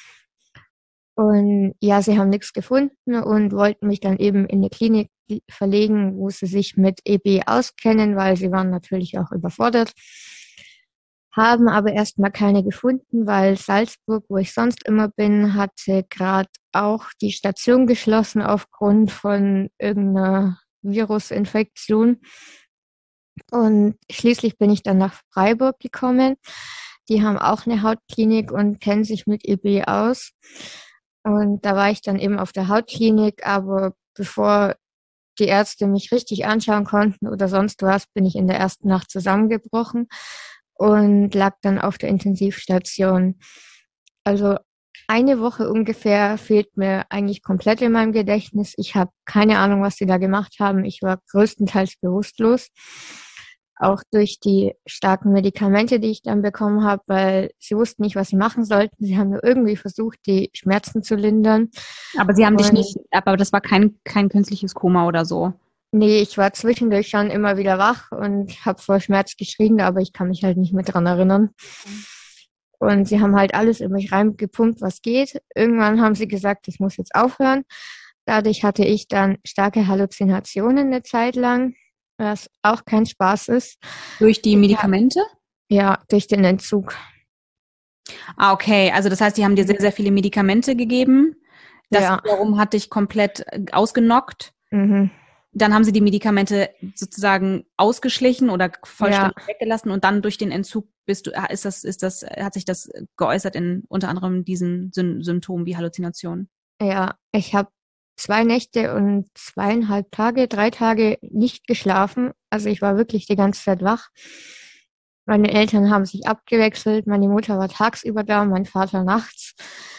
Und ja, sie haben nichts gefunden und wollten mich dann eben in eine Klinik verlegen, wo sie sich mit EB auskennen, weil sie waren natürlich auch überfordert. Haben aber erstmal keine gefunden, weil Salzburg, wo ich sonst immer bin, hatte gerade auch die Station geschlossen aufgrund von irgendeiner Virusinfektion. Und schließlich bin ich dann nach Freiburg gekommen. Die haben auch eine Hautklinik und kennen sich mit EB aus. Und da war ich dann eben auf der Hautklinik, aber bevor die Ärzte mich richtig anschauen konnten oder sonst was, bin ich in der ersten Nacht zusammengebrochen und lag dann auf der Intensivstation. Also 1 Woche ungefähr fehlt mir eigentlich komplett in meinem Gedächtnis. Ich habe keine Ahnung, was sie da gemacht haben. Ich war größtenteils bewusstlos. Auch durch die starken Medikamente, die ich dann bekommen habe, weil sie wussten nicht, was sie machen sollten. Sie haben nur irgendwie versucht, die Schmerzen zu lindern. Aber sie haben dich nicht, aber das war kein künstliches Koma oder so. Nee, ich war zwischendurch schon immer wieder wach und habe vor Schmerz geschrien, aber ich kann mich halt nicht mehr dran erinnern. Und sie haben halt alles in mich reingepumpt, was geht. Irgendwann haben sie gesagt, das muss jetzt aufhören. Dadurch hatte ich dann starke Halluzinationen eine Zeit lang, was auch kein Spaß ist. Durch die Ich, Medikamente? ja, durch den Entzug. Ah, okay. Also das heißt, die haben dir sehr, sehr viele Medikamente gegeben. Das Ja. wiederum hat dich komplett ausgenockt. Mhm. Dann haben sie die Medikamente sozusagen ausgeschlichen oder Ja. vollständig weggelassen und dann durch den Entzug hat sich das geäußert in unter anderem diesen Symptomen wie Halluzinationen. Ja. Ich habe 2 Nächte und 2,5 Tage, 3 Tage nicht geschlafen. Also ich war wirklich die ganze Zeit wach. Meine Eltern haben sich abgewechselt. Meine Mutter war tagsüber da, mein Vater nachts.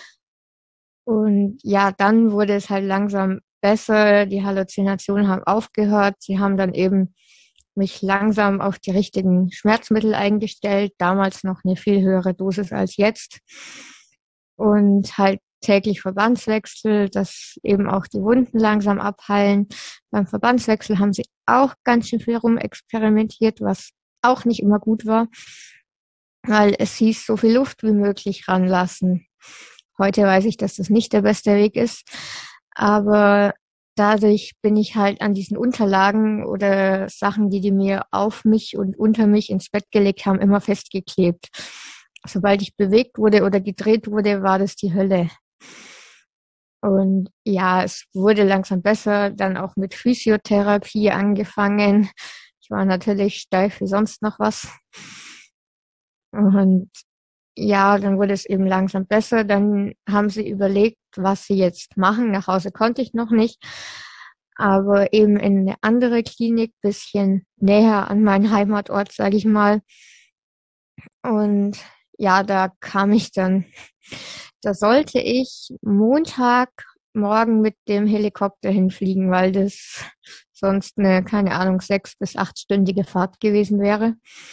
Und ja, dann wurde es halt langsam besser. Die Halluzinationen haben aufgehört. Sie haben dann eben mich langsam auf die richtigen Schmerzmittel eingestellt. Damals noch eine viel höhere Dosis als jetzt. Und halt täglich Verbandswechsel, dass eben auch die Wunden langsam abheilen. Beim Verbandswechsel haben sie auch ganz schön viel rumexperimentiert, was auch nicht immer gut war, weil es hieß, so viel Luft wie möglich ranlassen. Heute weiß ich, dass das nicht der beste Weg ist, aber dadurch bin ich halt an diesen Unterlagen oder Sachen, die mir auf mich und unter mich ins Bett gelegt haben, immer festgeklebt. Sobald ich bewegt wurde oder gedreht wurde, war das die Hölle. Und ja, es wurde langsam besser, dann auch mit Physiotherapie angefangen. Ich war natürlich steif wie sonst noch was. Und ja, dann wurde es eben langsam besser. Dann haben sie überlegt, was sie jetzt machen. Nach Hause konnte ich noch nicht, aber eben in eine andere Klinik, bisschen näher an meinen Heimatort, sage ich mal. Und ja, da kam ich dann. Da sollte ich Montagmorgen mit dem Helikopter hinfliegen, weil das sonst eine, keine Ahnung, 6 bis 8-stündige Fahrt gewesen wäre.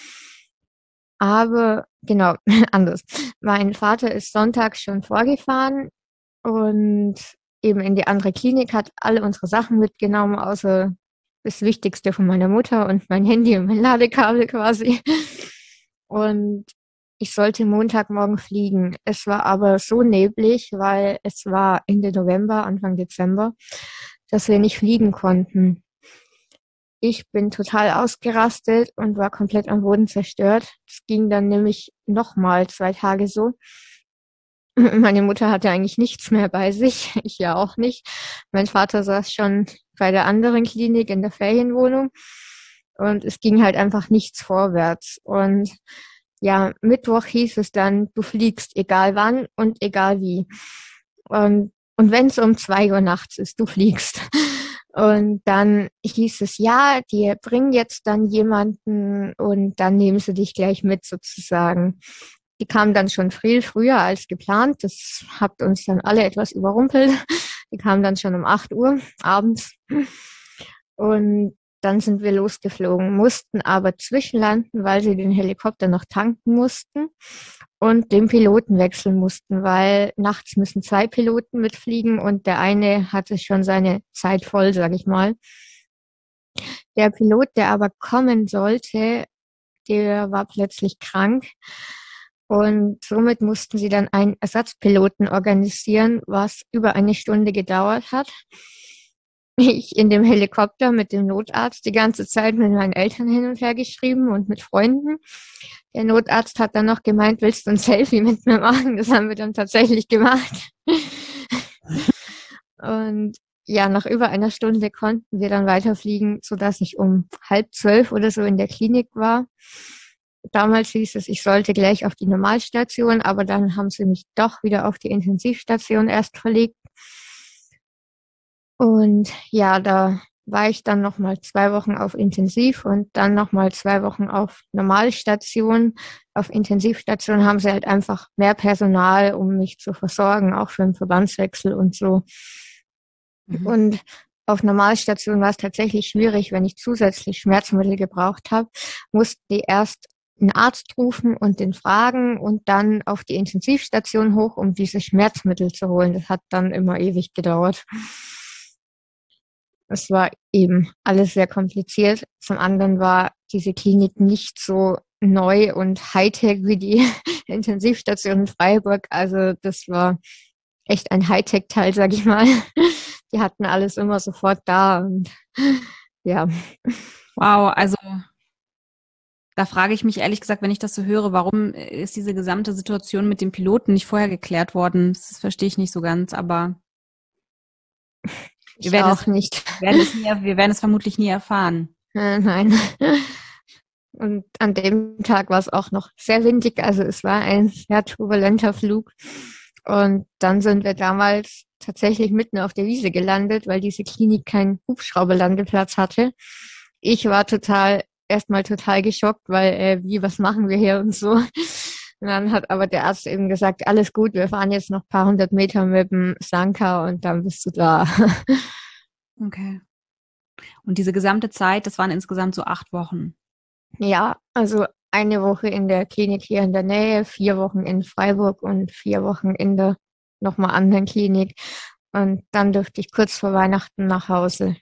Aber genau, anders. Mein Vater ist sonntags schon vorgefahren und eben in die andere Klinik, hat alle unsere Sachen mitgenommen, außer das Wichtigste von meiner Mutter und mein Handy und mein Ladekabel quasi. Und ich sollte Montagmorgen fliegen. Es war aber so neblig, weil es war Ende November, Anfang Dezember, dass wir nicht fliegen konnten. Ich bin total ausgerastet und war komplett am Boden zerstört. Es ging dann nämlich nochmal 2 Tage so. Meine Mutter hatte eigentlich nichts mehr bei sich, ich ja auch nicht. Mein Vater saß schon bei der anderen Klinik in der Ferienwohnung und es ging halt einfach nichts vorwärts. Und ja, Mittwoch hieß es dann, du fliegst, egal wann und egal wie. Und wenn es um 2 Uhr nachts ist, du fliegst. Und dann hieß es, ja, die bringen jetzt dann jemanden und dann nehmen sie dich gleich mit sozusagen. Die kamen dann schon viel früher als geplant. Das hat uns dann alle etwas überrumpelt. Die kamen dann schon um 8 Uhr abends. Und dann sind wir losgeflogen, mussten aber zwischenlanden, weil sie den Helikopter noch tanken mussten und den Piloten wechseln mussten, weil nachts müssen 2 Piloten mitfliegen und der eine hatte schon seine Zeit voll, sag ich mal. Der Pilot, der aber kommen sollte, der war plötzlich krank und somit mussten sie dann einen Ersatzpiloten organisieren, was über eine Stunde gedauert hat. Ich in dem Helikopter mit dem Notarzt die ganze Zeit mit meinen Eltern hin und her geschrieben und mit Freunden. Der Notarzt hat dann noch gemeint, willst du ein Selfie mit mir machen? Das haben wir dann tatsächlich gemacht. Und ja, nach über einer Stunde konnten wir dann weiterfliegen, sodass ich um 11:30 oder so in der Klinik war. Damals hieß es, ich sollte gleich auf die Normalstation, aber dann haben sie mich doch wieder auf die Intensivstation erst verlegt. Und ja, da war ich dann nochmal 2 Wochen auf Intensiv und dann nochmal 2 Wochen auf Normalstation. Auf Intensivstation haben sie halt einfach mehr Personal, um mich zu versorgen, auch für den Verbandswechsel und so. Mhm. Und auf Normalstation war es tatsächlich schwierig, wenn ich zusätzlich Schmerzmittel gebraucht habe, mussten die erst einen Arzt rufen und den fragen und dann auf die Intensivstation hoch, um diese Schmerzmittel zu holen. Das hat dann immer ewig gedauert. es war eben alles sehr kompliziert. Zum anderen war diese Klinik nicht so neu und Hightech wie die Intensivstation in Freiburg. Also das war echt ein Hightech-Teil, sag ich mal. Die hatten alles immer sofort da und ja. Wow, also da frage ich mich ehrlich gesagt, wenn ich das so höre, warum ist diese gesamte Situation mit dem Piloten nicht vorher geklärt worden? Das verstehe ich nicht so ganz, aber Ich auch nicht. wir werden es vermutlich nie erfahren. Nein. Und an dem Tag war es auch noch sehr windig, also es war ein sehr turbulenter Flug. Und dann sind wir damals tatsächlich mitten auf der Wiese gelandet, weil diese Klinik keinen Hubschrauberlandeplatz hatte. Ich war erstmal total geschockt, weil, was machen wir hier und so. Und dann hat aber der Arzt eben gesagt, alles gut, wir fahren jetzt noch ein paar hundert Meter mit dem Sanka und dann bist du da. Okay. Und diese gesamte Zeit, das waren insgesamt so 8 Wochen. Ja, also eine Woche in der Klinik hier in der Nähe, 4 Wochen in Freiburg und 4 Wochen in der nochmal anderen Klinik. Und dann dürfte ich kurz vor Weihnachten nach Hause.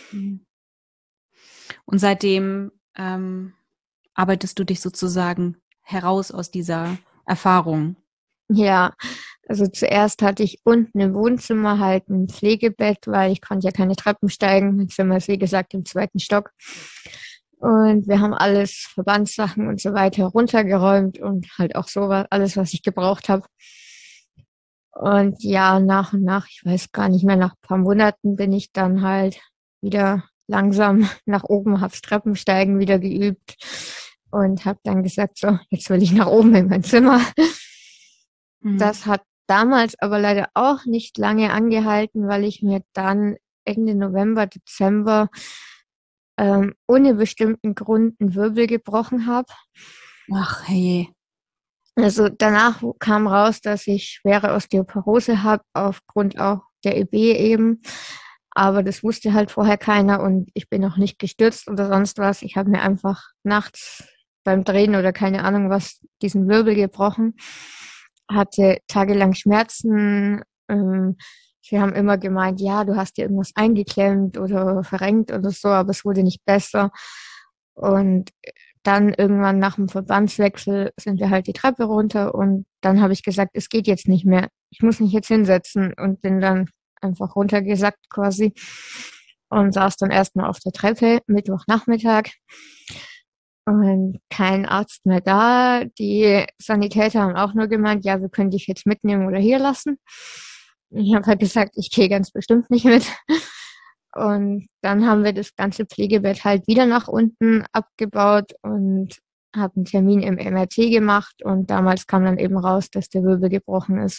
Und seitdem arbeitest du dich sozusagen heraus aus dieser Erfahrung. Ja, also zuerst hatte ich unten im Wohnzimmer halt ein Pflegebett, weil ich konnte ja keine Treppen steigen. Mein Zimmer ist, wie gesagt, im 2. Stock. Und wir haben alles, Verbandssachen und so weiter runtergeräumt und halt auch so alles, was ich gebraucht habe. Und ja, nach und nach, ich weiß gar nicht mehr, nach ein paar Monaten bin ich dann halt wieder langsam nach oben, hab's Treppensteigen wieder geübt und habe dann gesagt, so, jetzt will ich nach oben in mein Zimmer. Das hat damals aber leider auch nicht lange angehalten, weil ich mir dann Ende November, Dezember ohne bestimmten Grund einen Wirbel gebrochen habe. Ach hey. Also danach kam raus, dass ich schwere Osteoporose habe, aufgrund auch der EB eben. Aber das wusste halt vorher keiner und ich bin auch nicht gestürzt oder sonst was. Ich habe mir einfach nachts beim Drehen oder keine Ahnung was diesen Wirbel gebrochen, hatte tagelang Schmerzen. Sie haben immer gemeint, ja, du hast dir irgendwas eingeklemmt oder verrenkt oder so, aber es wurde nicht besser. Und dann irgendwann nach dem Verbandswechsel sind wir halt die Treppe runter und dann habe ich gesagt, es geht jetzt nicht mehr. Ich muss mich jetzt hinsetzen und bin dann einfach runtergesackt quasi und saß dann erstmal auf der Treppe, Mittwochnachmittag und kein Arzt mehr da. Die Sanitäter haben auch nur gemeint, ja, wir können dich jetzt mitnehmen oder hier lassen. Ich habe halt gesagt, ich gehe ganz bestimmt nicht mit. Und dann haben wir das ganze Pflegebett halt wieder nach unten abgebaut und habe einen Termin im MRT gemacht. Und damals kam dann eben raus, dass der Wirbel gebrochen ist.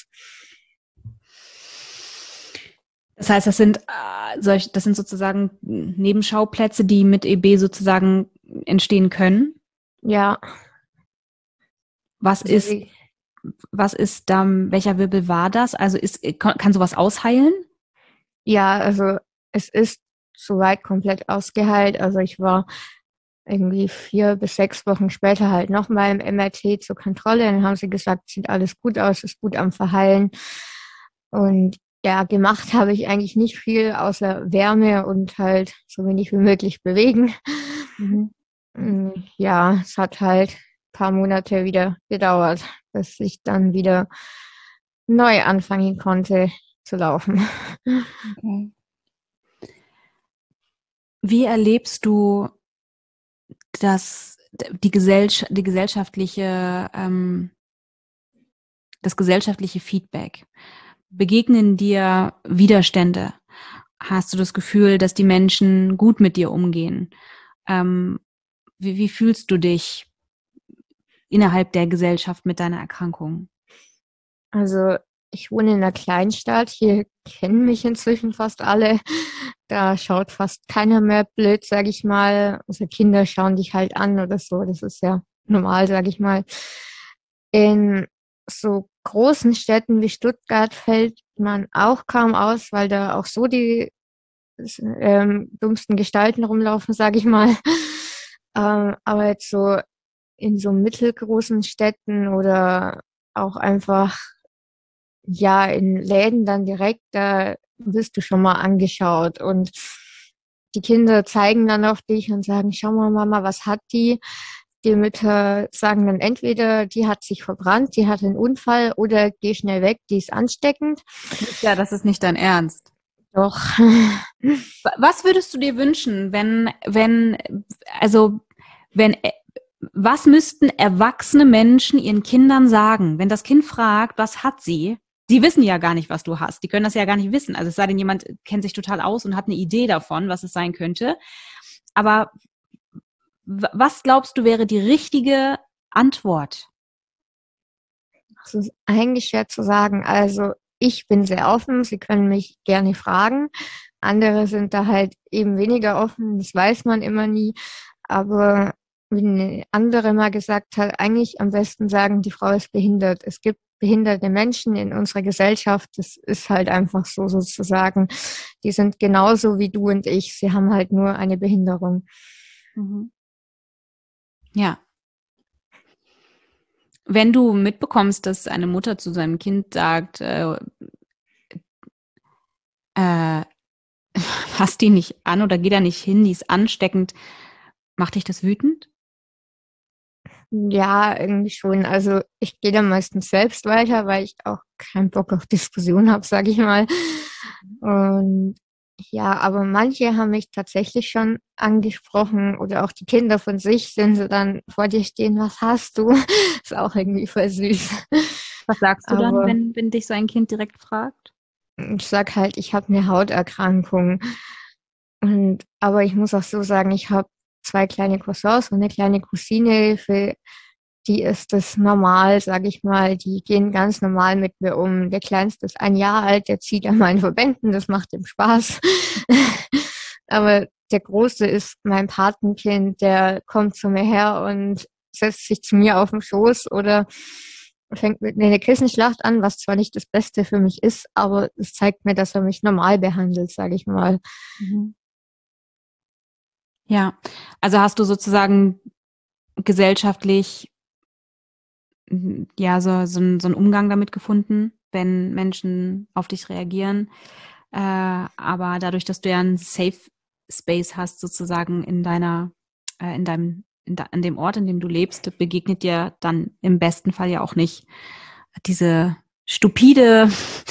Das heißt, das sind sozusagen Nebenschauplätze, die mit EB sozusagen entstehen können. Ja. Was ist welcher Wirbel war das? Also kann sowas ausheilen? Ja, also es ist soweit komplett ausgeheilt. Also ich war irgendwie 4 bis 6 Wochen später halt nochmal im MRT zur Kontrolle. Dann haben sie gesagt, sieht alles gut aus, ist gut am Verheilen. Und ja, gemacht habe ich eigentlich nicht viel, außer Wärme und halt so wenig wie möglich bewegen. Ja, es hat halt ein paar Monate wieder gedauert, bis ich dann wieder neu anfangen konnte zu laufen. Okay. Wie erlebst du die gesellschaftliche, das gesellschaftliche Feedback? Begegnen dir Widerstände? Hast du das Gefühl, dass die Menschen gut mit dir umgehen? Wie fühlst du dich innerhalb der Gesellschaft mit deiner Erkrankung? Also ich wohne in einer Kleinstadt, hier kennen mich inzwischen fast alle. Da schaut fast keiner mehr blöd, sage ich mal. Also Kinder schauen dich halt an oder so. Das ist ja normal, sage ich mal. In so großen Städten wie Stuttgart fällt man auch kaum aus, weil da auch so die dummsten Gestalten rumlaufen, sage ich mal. Aber jetzt so in so mittelgroßen Städten oder auch einfach ja in Läden dann direkt, da wirst du schon mal angeschaut und die Kinder zeigen dann auf dich und sagen, schau mal, Mama, was hat die? Die Mütter sagen dann entweder, die hat sich verbrannt, die hat einen Unfall oder geh schnell weg, die ist ansteckend. Ja, das ist nicht dein Ernst. Doch. Was würdest du dir wünschen, was müssten erwachsene Menschen ihren Kindern sagen, wenn das Kind fragt, was hat sie? Die wissen ja gar nicht, was du hast. Die können das ja gar nicht wissen. Also es sei denn, jemand kennt sich total aus und hat eine Idee davon, was es sein könnte. Aber was glaubst du wäre die richtige Antwort? Das ist eigentlich schwer zu sagen. Also ich bin sehr offen, Sie können mich gerne fragen. Andere sind da halt eben weniger offen, das weiß man immer nie. Aber wie eine andere mal gesagt hat, eigentlich am besten sagen, die Frau ist behindert. Es gibt behinderte Menschen in unserer Gesellschaft. Das ist halt einfach so sozusagen. Die sind genauso wie du und ich. Sie haben halt nur eine Behinderung. Mhm. Ja. Wenn du mitbekommst, dass eine Mutter zu seinem Kind sagt, fass die nicht an oder geh da nicht hin, die ist ansteckend, macht dich das wütend? Ja, irgendwie schon. Also ich gehe dann meistens selbst weiter, weil ich auch keinen Bock auf Diskussion habe, sage ich mal. Und ja, aber manche haben mich tatsächlich schon angesprochen oder auch die Kinder von sich, wenn sie dann vor dir stehen, was hast du? Ist auch irgendwie voll süß. Was sagst du dann, Aber wenn dich so ein Kind direkt fragt? ich sag halt, ich habe eine Hauterkrankung. Aber ich muss auch so sagen, ich habe 2 kleine Cousins und eine kleine Cousine, für die ist das normal, sage ich mal. Die gehen ganz normal mit mir um. Der Kleinste ist 1 Jahr alt, der zieht an meinen Verbänden, das macht ihm Spaß. Aber der Große ist mein Patenkind, der kommt zu mir her und setzt sich zu mir auf den Schoß oder fängt mit mir eine Kissenschlacht an, was zwar nicht das Beste für mich ist, aber es zeigt mir, dass er mich normal behandelt, sage ich mal. Mhm. Ja, also hast du sozusagen gesellschaftlich ja so einen Umgang damit gefunden, wenn Menschen auf dich reagieren. Aber dadurch, dass du ja einen Safe Space hast, sozusagen in an dem Ort, in dem du lebst, begegnet dir dann im besten Fall ja auch nicht dieser stupide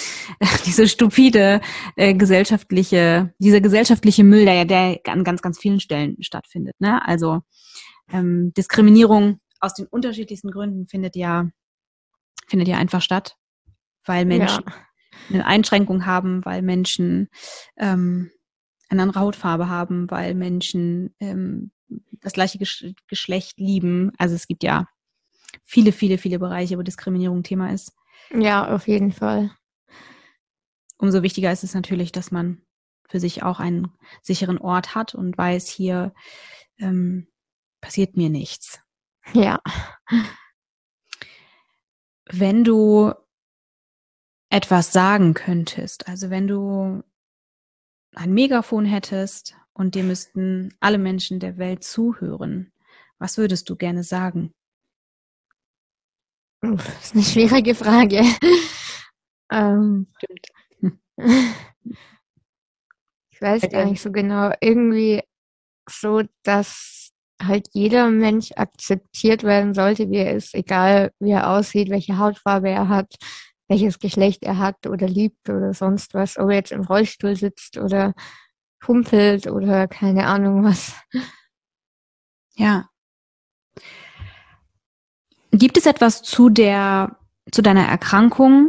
gesellschaftliche Müll, der an ganz, ganz vielen Stellen stattfindet. Ne? Also Diskriminierung aus den unterschiedlichsten Gründen findet ja einfach statt, weil Menschen eine Einschränkung haben, weil Menschen eine andere Hautfarbe haben, weil Menschen das gleiche Geschlecht lieben. Also es gibt ja viele, viele, viele Bereiche, wo Diskriminierung Thema ist. Ja, auf jeden Fall. Umso wichtiger ist es natürlich, dass man für sich auch einen sicheren Ort hat und weiß, hier passiert mir nichts. Ja. Wenn du etwas sagen könntest, also wenn du ein Megafon hättest und dir müssten alle Menschen der Welt zuhören, was würdest du gerne sagen? Das ist eine schwierige Frage. Stimmt. Ich weiß gar nicht so genau. Irgendwie so, dass halt jeder Mensch akzeptiert werden sollte, wie er ist, egal wie er aussieht, welche Hautfarbe er hat, welches Geschlecht er hat oder liebt oder sonst was, ob er jetzt im Rollstuhl sitzt oder humpelt oder keine Ahnung was. Ja. Gibt es etwas zu deiner Erkrankung,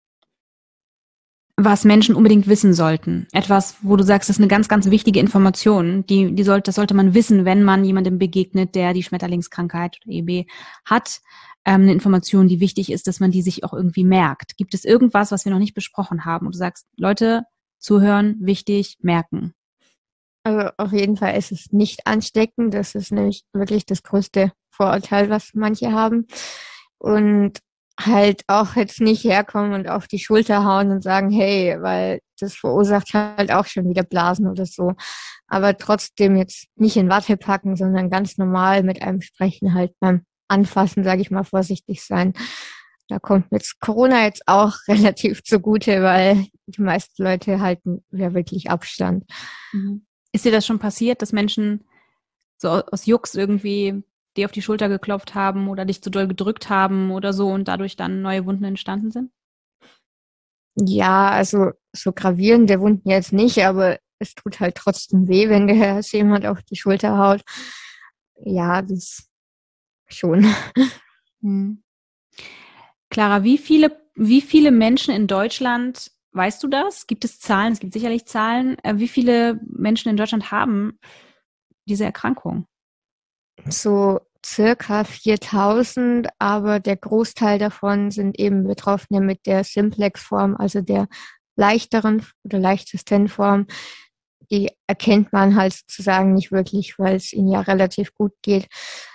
was Menschen unbedingt wissen sollten? Etwas, wo du sagst, das ist eine ganz, ganz wichtige Information, das sollte man wissen, wenn man jemandem begegnet, der die Schmetterlingskrankheit oder EB hat. Eine Information, die wichtig ist, dass man die sich auch irgendwie merkt. Gibt es irgendwas, was wir noch nicht besprochen haben? Und du sagst, Leute, zuhören, wichtig, merken. Also auf jeden Fall ist es nicht ansteckend. Das ist nämlich wirklich das größte Vorurteil, was manche haben. Und halt auch jetzt nicht herkommen und auf die Schulter hauen und sagen, hey, weil das verursacht halt auch schon wieder Blasen oder so. Aber trotzdem jetzt nicht in Watte packen, sondern ganz normal mit einem sprechen, halt beim Anfassen, sage ich mal, vorsichtig sein. Da kommt jetzt Corona jetzt auch relativ zugute, weil die meisten Leute halten ja wirklich Abstand. Mhm. Ist dir das schon passiert, dass Menschen so aus Jux irgendwie dir auf die Schulter geklopft haben oder dich zu doll gedrückt haben oder so und dadurch dann neue Wunden entstanden sind? Ja, also so gravierende Wunden jetzt nicht, aber es tut halt trotzdem weh, wenn dir jemand auf die Schulter haut. Ja, das schon. Hm. Clara, wie viele Menschen in Deutschland, weißt du das? Gibt es Zahlen? Es gibt sicherlich Zahlen. Wie viele Menschen in Deutschland haben diese Erkrankung? So circa 4000, aber der Großteil davon sind eben Betroffene mit der Simplex-Form, also der leichteren oder leichtesten Form. Die erkennt man halt sozusagen nicht wirklich, weil es ihnen ja relativ gut geht.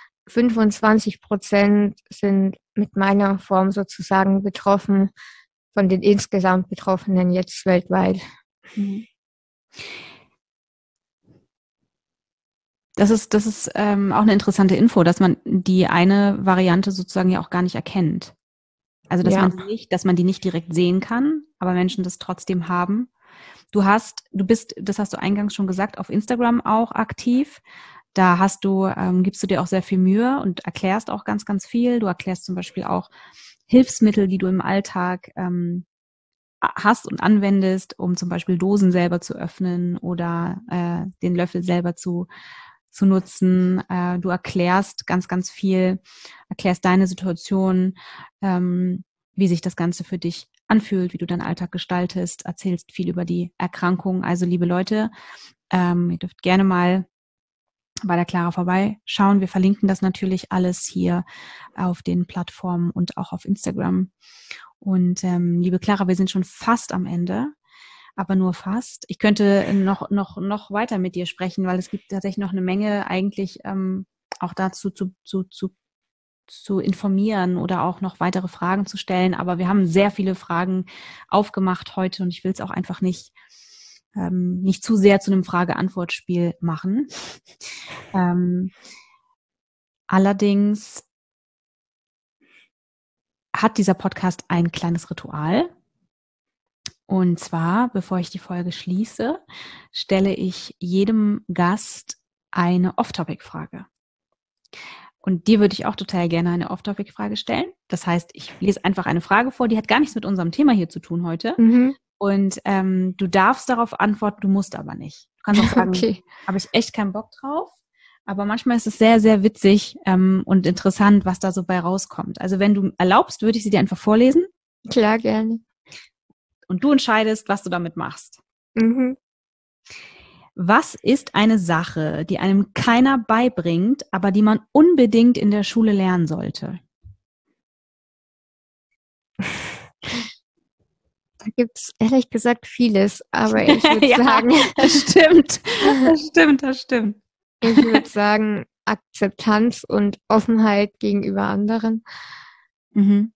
25% sind mit meiner Form sozusagen betroffen, von den insgesamt Betroffenen jetzt weltweit. Mhm. Das ist auch eine interessante Info, dass man die eine Variante sozusagen ja auch gar nicht erkennt. Also dass Ja, man die nicht direkt sehen kann, aber Menschen das trotzdem haben. Du bist, das hast du eingangs schon gesagt, auf Instagram auch aktiv. Da gibst du dir auch sehr viel Mühe und erklärst auch ganz, ganz viel. Du erklärst zum Beispiel auch Hilfsmittel, die du im Alltag hast und anwendest, um zum Beispiel Dosen selber zu öffnen oder den Löffel selber zu nutzen. Du erklärst ganz, ganz viel, erklärst deine Situation, wie sich das Ganze für dich anfühlt, wie du deinen Alltag gestaltest, erzählst viel über die Erkrankung. Also liebe Leute, ihr dürft gerne mal bei der Clara vorbeischauen. Wir verlinken das natürlich alles hier auf den Plattformen und auch auf Instagram. Und liebe Clara, wir sind schon fast am Ende, aber nur fast. Ich könnte noch weiter mit dir sprechen, weil es gibt tatsächlich noch eine Menge eigentlich auch dazu zu informieren oder auch noch weitere Fragen zu stellen. Aber wir haben sehr viele Fragen aufgemacht heute und ich will es auch einfach nicht zu sehr zu einem Frage-Antwort-Spiel machen. Allerdings hat dieser Podcast ein kleines Ritual. Und zwar, bevor ich die Folge schließe, stelle ich jedem Gast eine Off-Topic-Frage. Und dir würde ich auch total gerne eine Off-Topic-Frage stellen. Das heißt, ich lese einfach eine Frage vor, die hat gar nichts mit unserem Thema hier zu tun heute. mhm. Und du darfst darauf antworten, du musst aber nicht. Du kannst auch sagen, Okay. habe ich echt keinen Bock drauf. Aber manchmal ist es sehr, sehr witzig und interessant, was da so bei rauskommt. Also wenn du erlaubst, würde ich sie dir einfach vorlesen Klar, gerne. und du entscheidest, was du damit machst. Mhm. Was ist eine Sache, die einem keiner beibringt, aber die man unbedingt in der Schule lernen sollte? Da gibt's ehrlich gesagt vieles, aber ich würde Ja, sagen, das stimmt. Das stimmt. ich würde sagen, Akzeptanz und Offenheit gegenüber anderen. Mhm.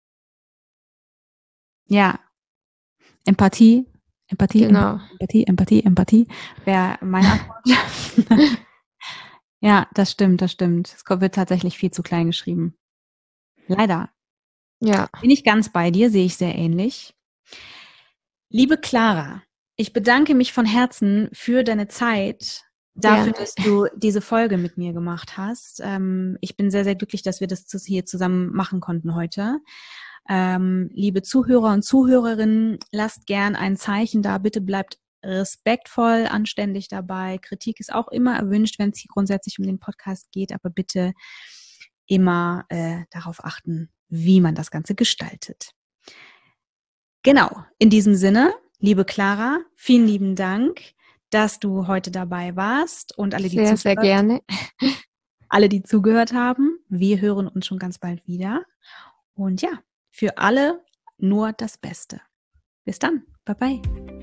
Ja, Empathie, Genau. Empathie wäre meine Antwort. Ja, das stimmt. Es wird tatsächlich viel zu klein geschrieben. Leider. Ja, Bin ich ganz bei dir, sehe ich sehr ähnlich. Liebe Clara, ich bedanke mich von Herzen für deine Zeit, dafür, gerne. dass du diese Folge mit mir gemacht hast. Ich bin sehr, sehr glücklich, dass wir das hier zusammen machen konnten heute. Liebe Zuhörer und Zuhörerinnen, lasst gern ein Zeichen da. Bitte bleibt respektvoll, anständig dabei. Kritik ist auch immer erwünscht, wenn es hier grundsätzlich um den Podcast geht, aber bitte immer darauf achten, wie man das Ganze gestaltet. Genau, in diesem Sinne, liebe Clara, vielen lieben Dank, dass du heute dabei warst und Sehr, sehr gerne. alle, die zugehört haben. Wir hören uns schon ganz bald wieder. Und ja, für alle nur das Beste. Bis dann. Bye bye.